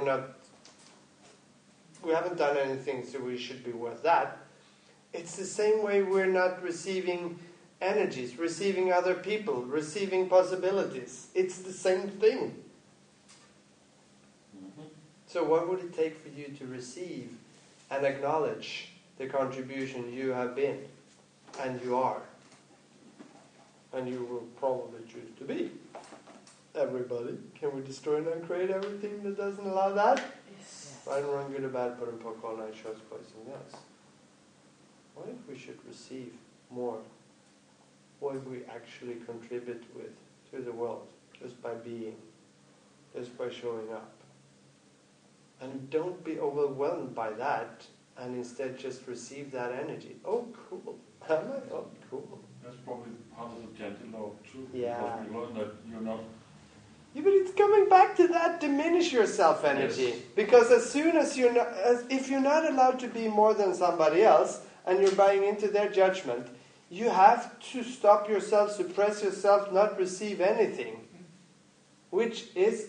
We haven't done anything, so we should be worth that. It's the same way we're not receiving energies, receiving other people, receiving possibilities. It's the same thing. Mm-hmm. So what would it take for you to receive and acknowledge the contribution you have been and you are? And you will probably choose to be. Everybody, can we destroy and uncreate everything that doesn't allow that? Yes. Right and wrong, good or bad, put in poke all night, shows poison, yes. What if we should receive more? What we actually contribute with to the world, just by being, just by showing up. And don't be overwhelmed by that, and instead just receive that energy. Oh, cool. Am I? Oh, cool. That's probably part of the gentle law too. Yeah. Because we learn that you're not. Yeah, but it's coming back to that diminish yourself energy. Yes. Because as soon as if you're not allowed to be more than somebody else, and you're buying into their judgment, you have to stop yourself, suppress yourself, not receive anything. Which is,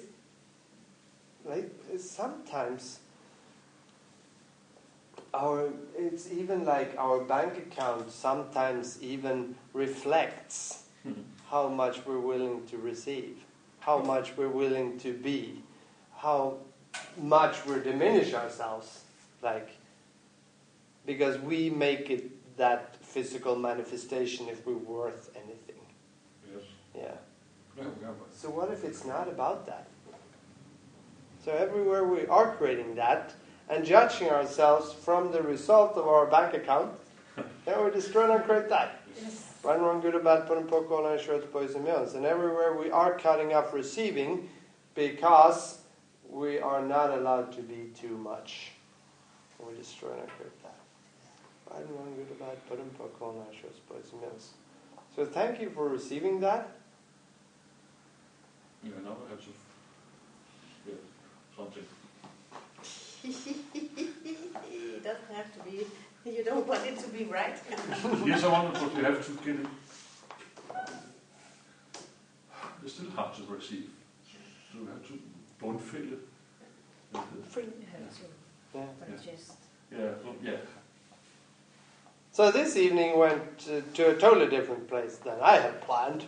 sometimes, it's even like our bank account sometimes even reflects how much we're willing to receive, how much we're willing to be, how much we diminish ourselves, because we make it that physical manifestation if we're worth anything. Yes. Yeah. Yeah, but So what if it's not about that? So everywhere we are creating that and judging ourselves from the result of our bank account, then we destroy and create that. Right, wrong, good or bad, put and poke, all and short, boys and millions. And everywhere we are cutting off receiving because we are not allowed to be too much. We destroy and create that. Right, wrong, good or bad, put and poke, all and short, boys and millions. So thank you for receiving that. Yeah, now I have to something. It doesn't have to be. You don't want it to be right. Here's one, but you have to get it. It's still hard to receive. So you have to don't feel it. Free have to, Yeah. but just. Yeah. So this evening went to a totally different place than I had planned.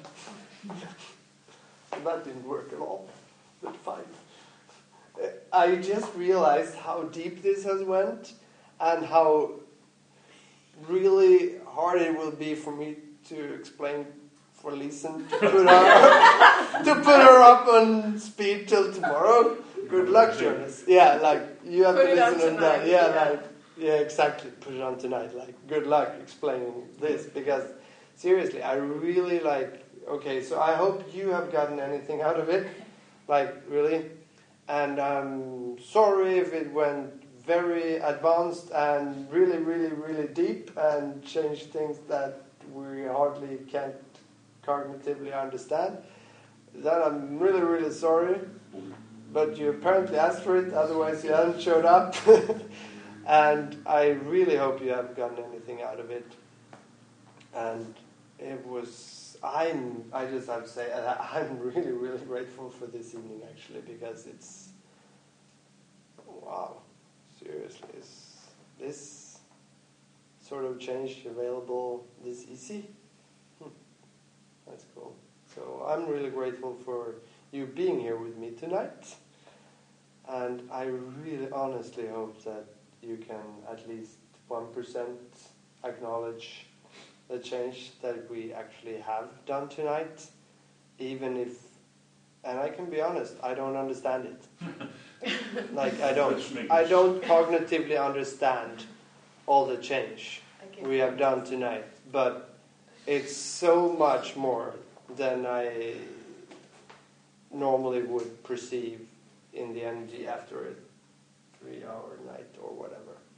That didn't work at all, but fine. I just realized how deep this has went and how really hard it will be for me to explain for Lisen to put her up on speed till tomorrow. Good luck, Jonas. Yeah, like you have Put to it on listen on that. tonight, Yeah, exactly. Put it on tonight. Like, good luck explaining this because seriously, I really like. Okay, so I hope you have gotten anything out of it. Like, really. And I'm sorry if it went very advanced and really, really, really deep and changed things that we hardly can't cognitively understand. That I'm really, really sorry. But you apparently asked for it, otherwise you hadn't showed up. And I really hope you have gotten anything out of it. And it was, I just have to say, I'm really, really grateful for this evening actually, because it's, wow, seriously, is this sort of change available this easy? That's cool. So I'm really grateful for you being here with me tonight. And I really honestly hope that you can at least 1% acknowledge the change that we actually have done tonight, even if, and I can be honest, I don't understand it. Like I don't cognitively understand all the change we have done tonight, but it's so much more than I normally would perceive in the energy after a 3-hour night or whatever.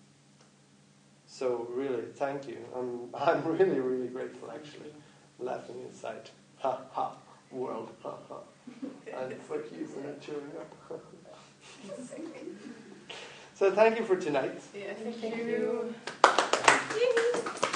So really, thank you. I'm really, really grateful actually. Laughing inside. Ha ha, world, ha ha. And fuck you for not showing up. So thank you for tonight. Yeah, thank you.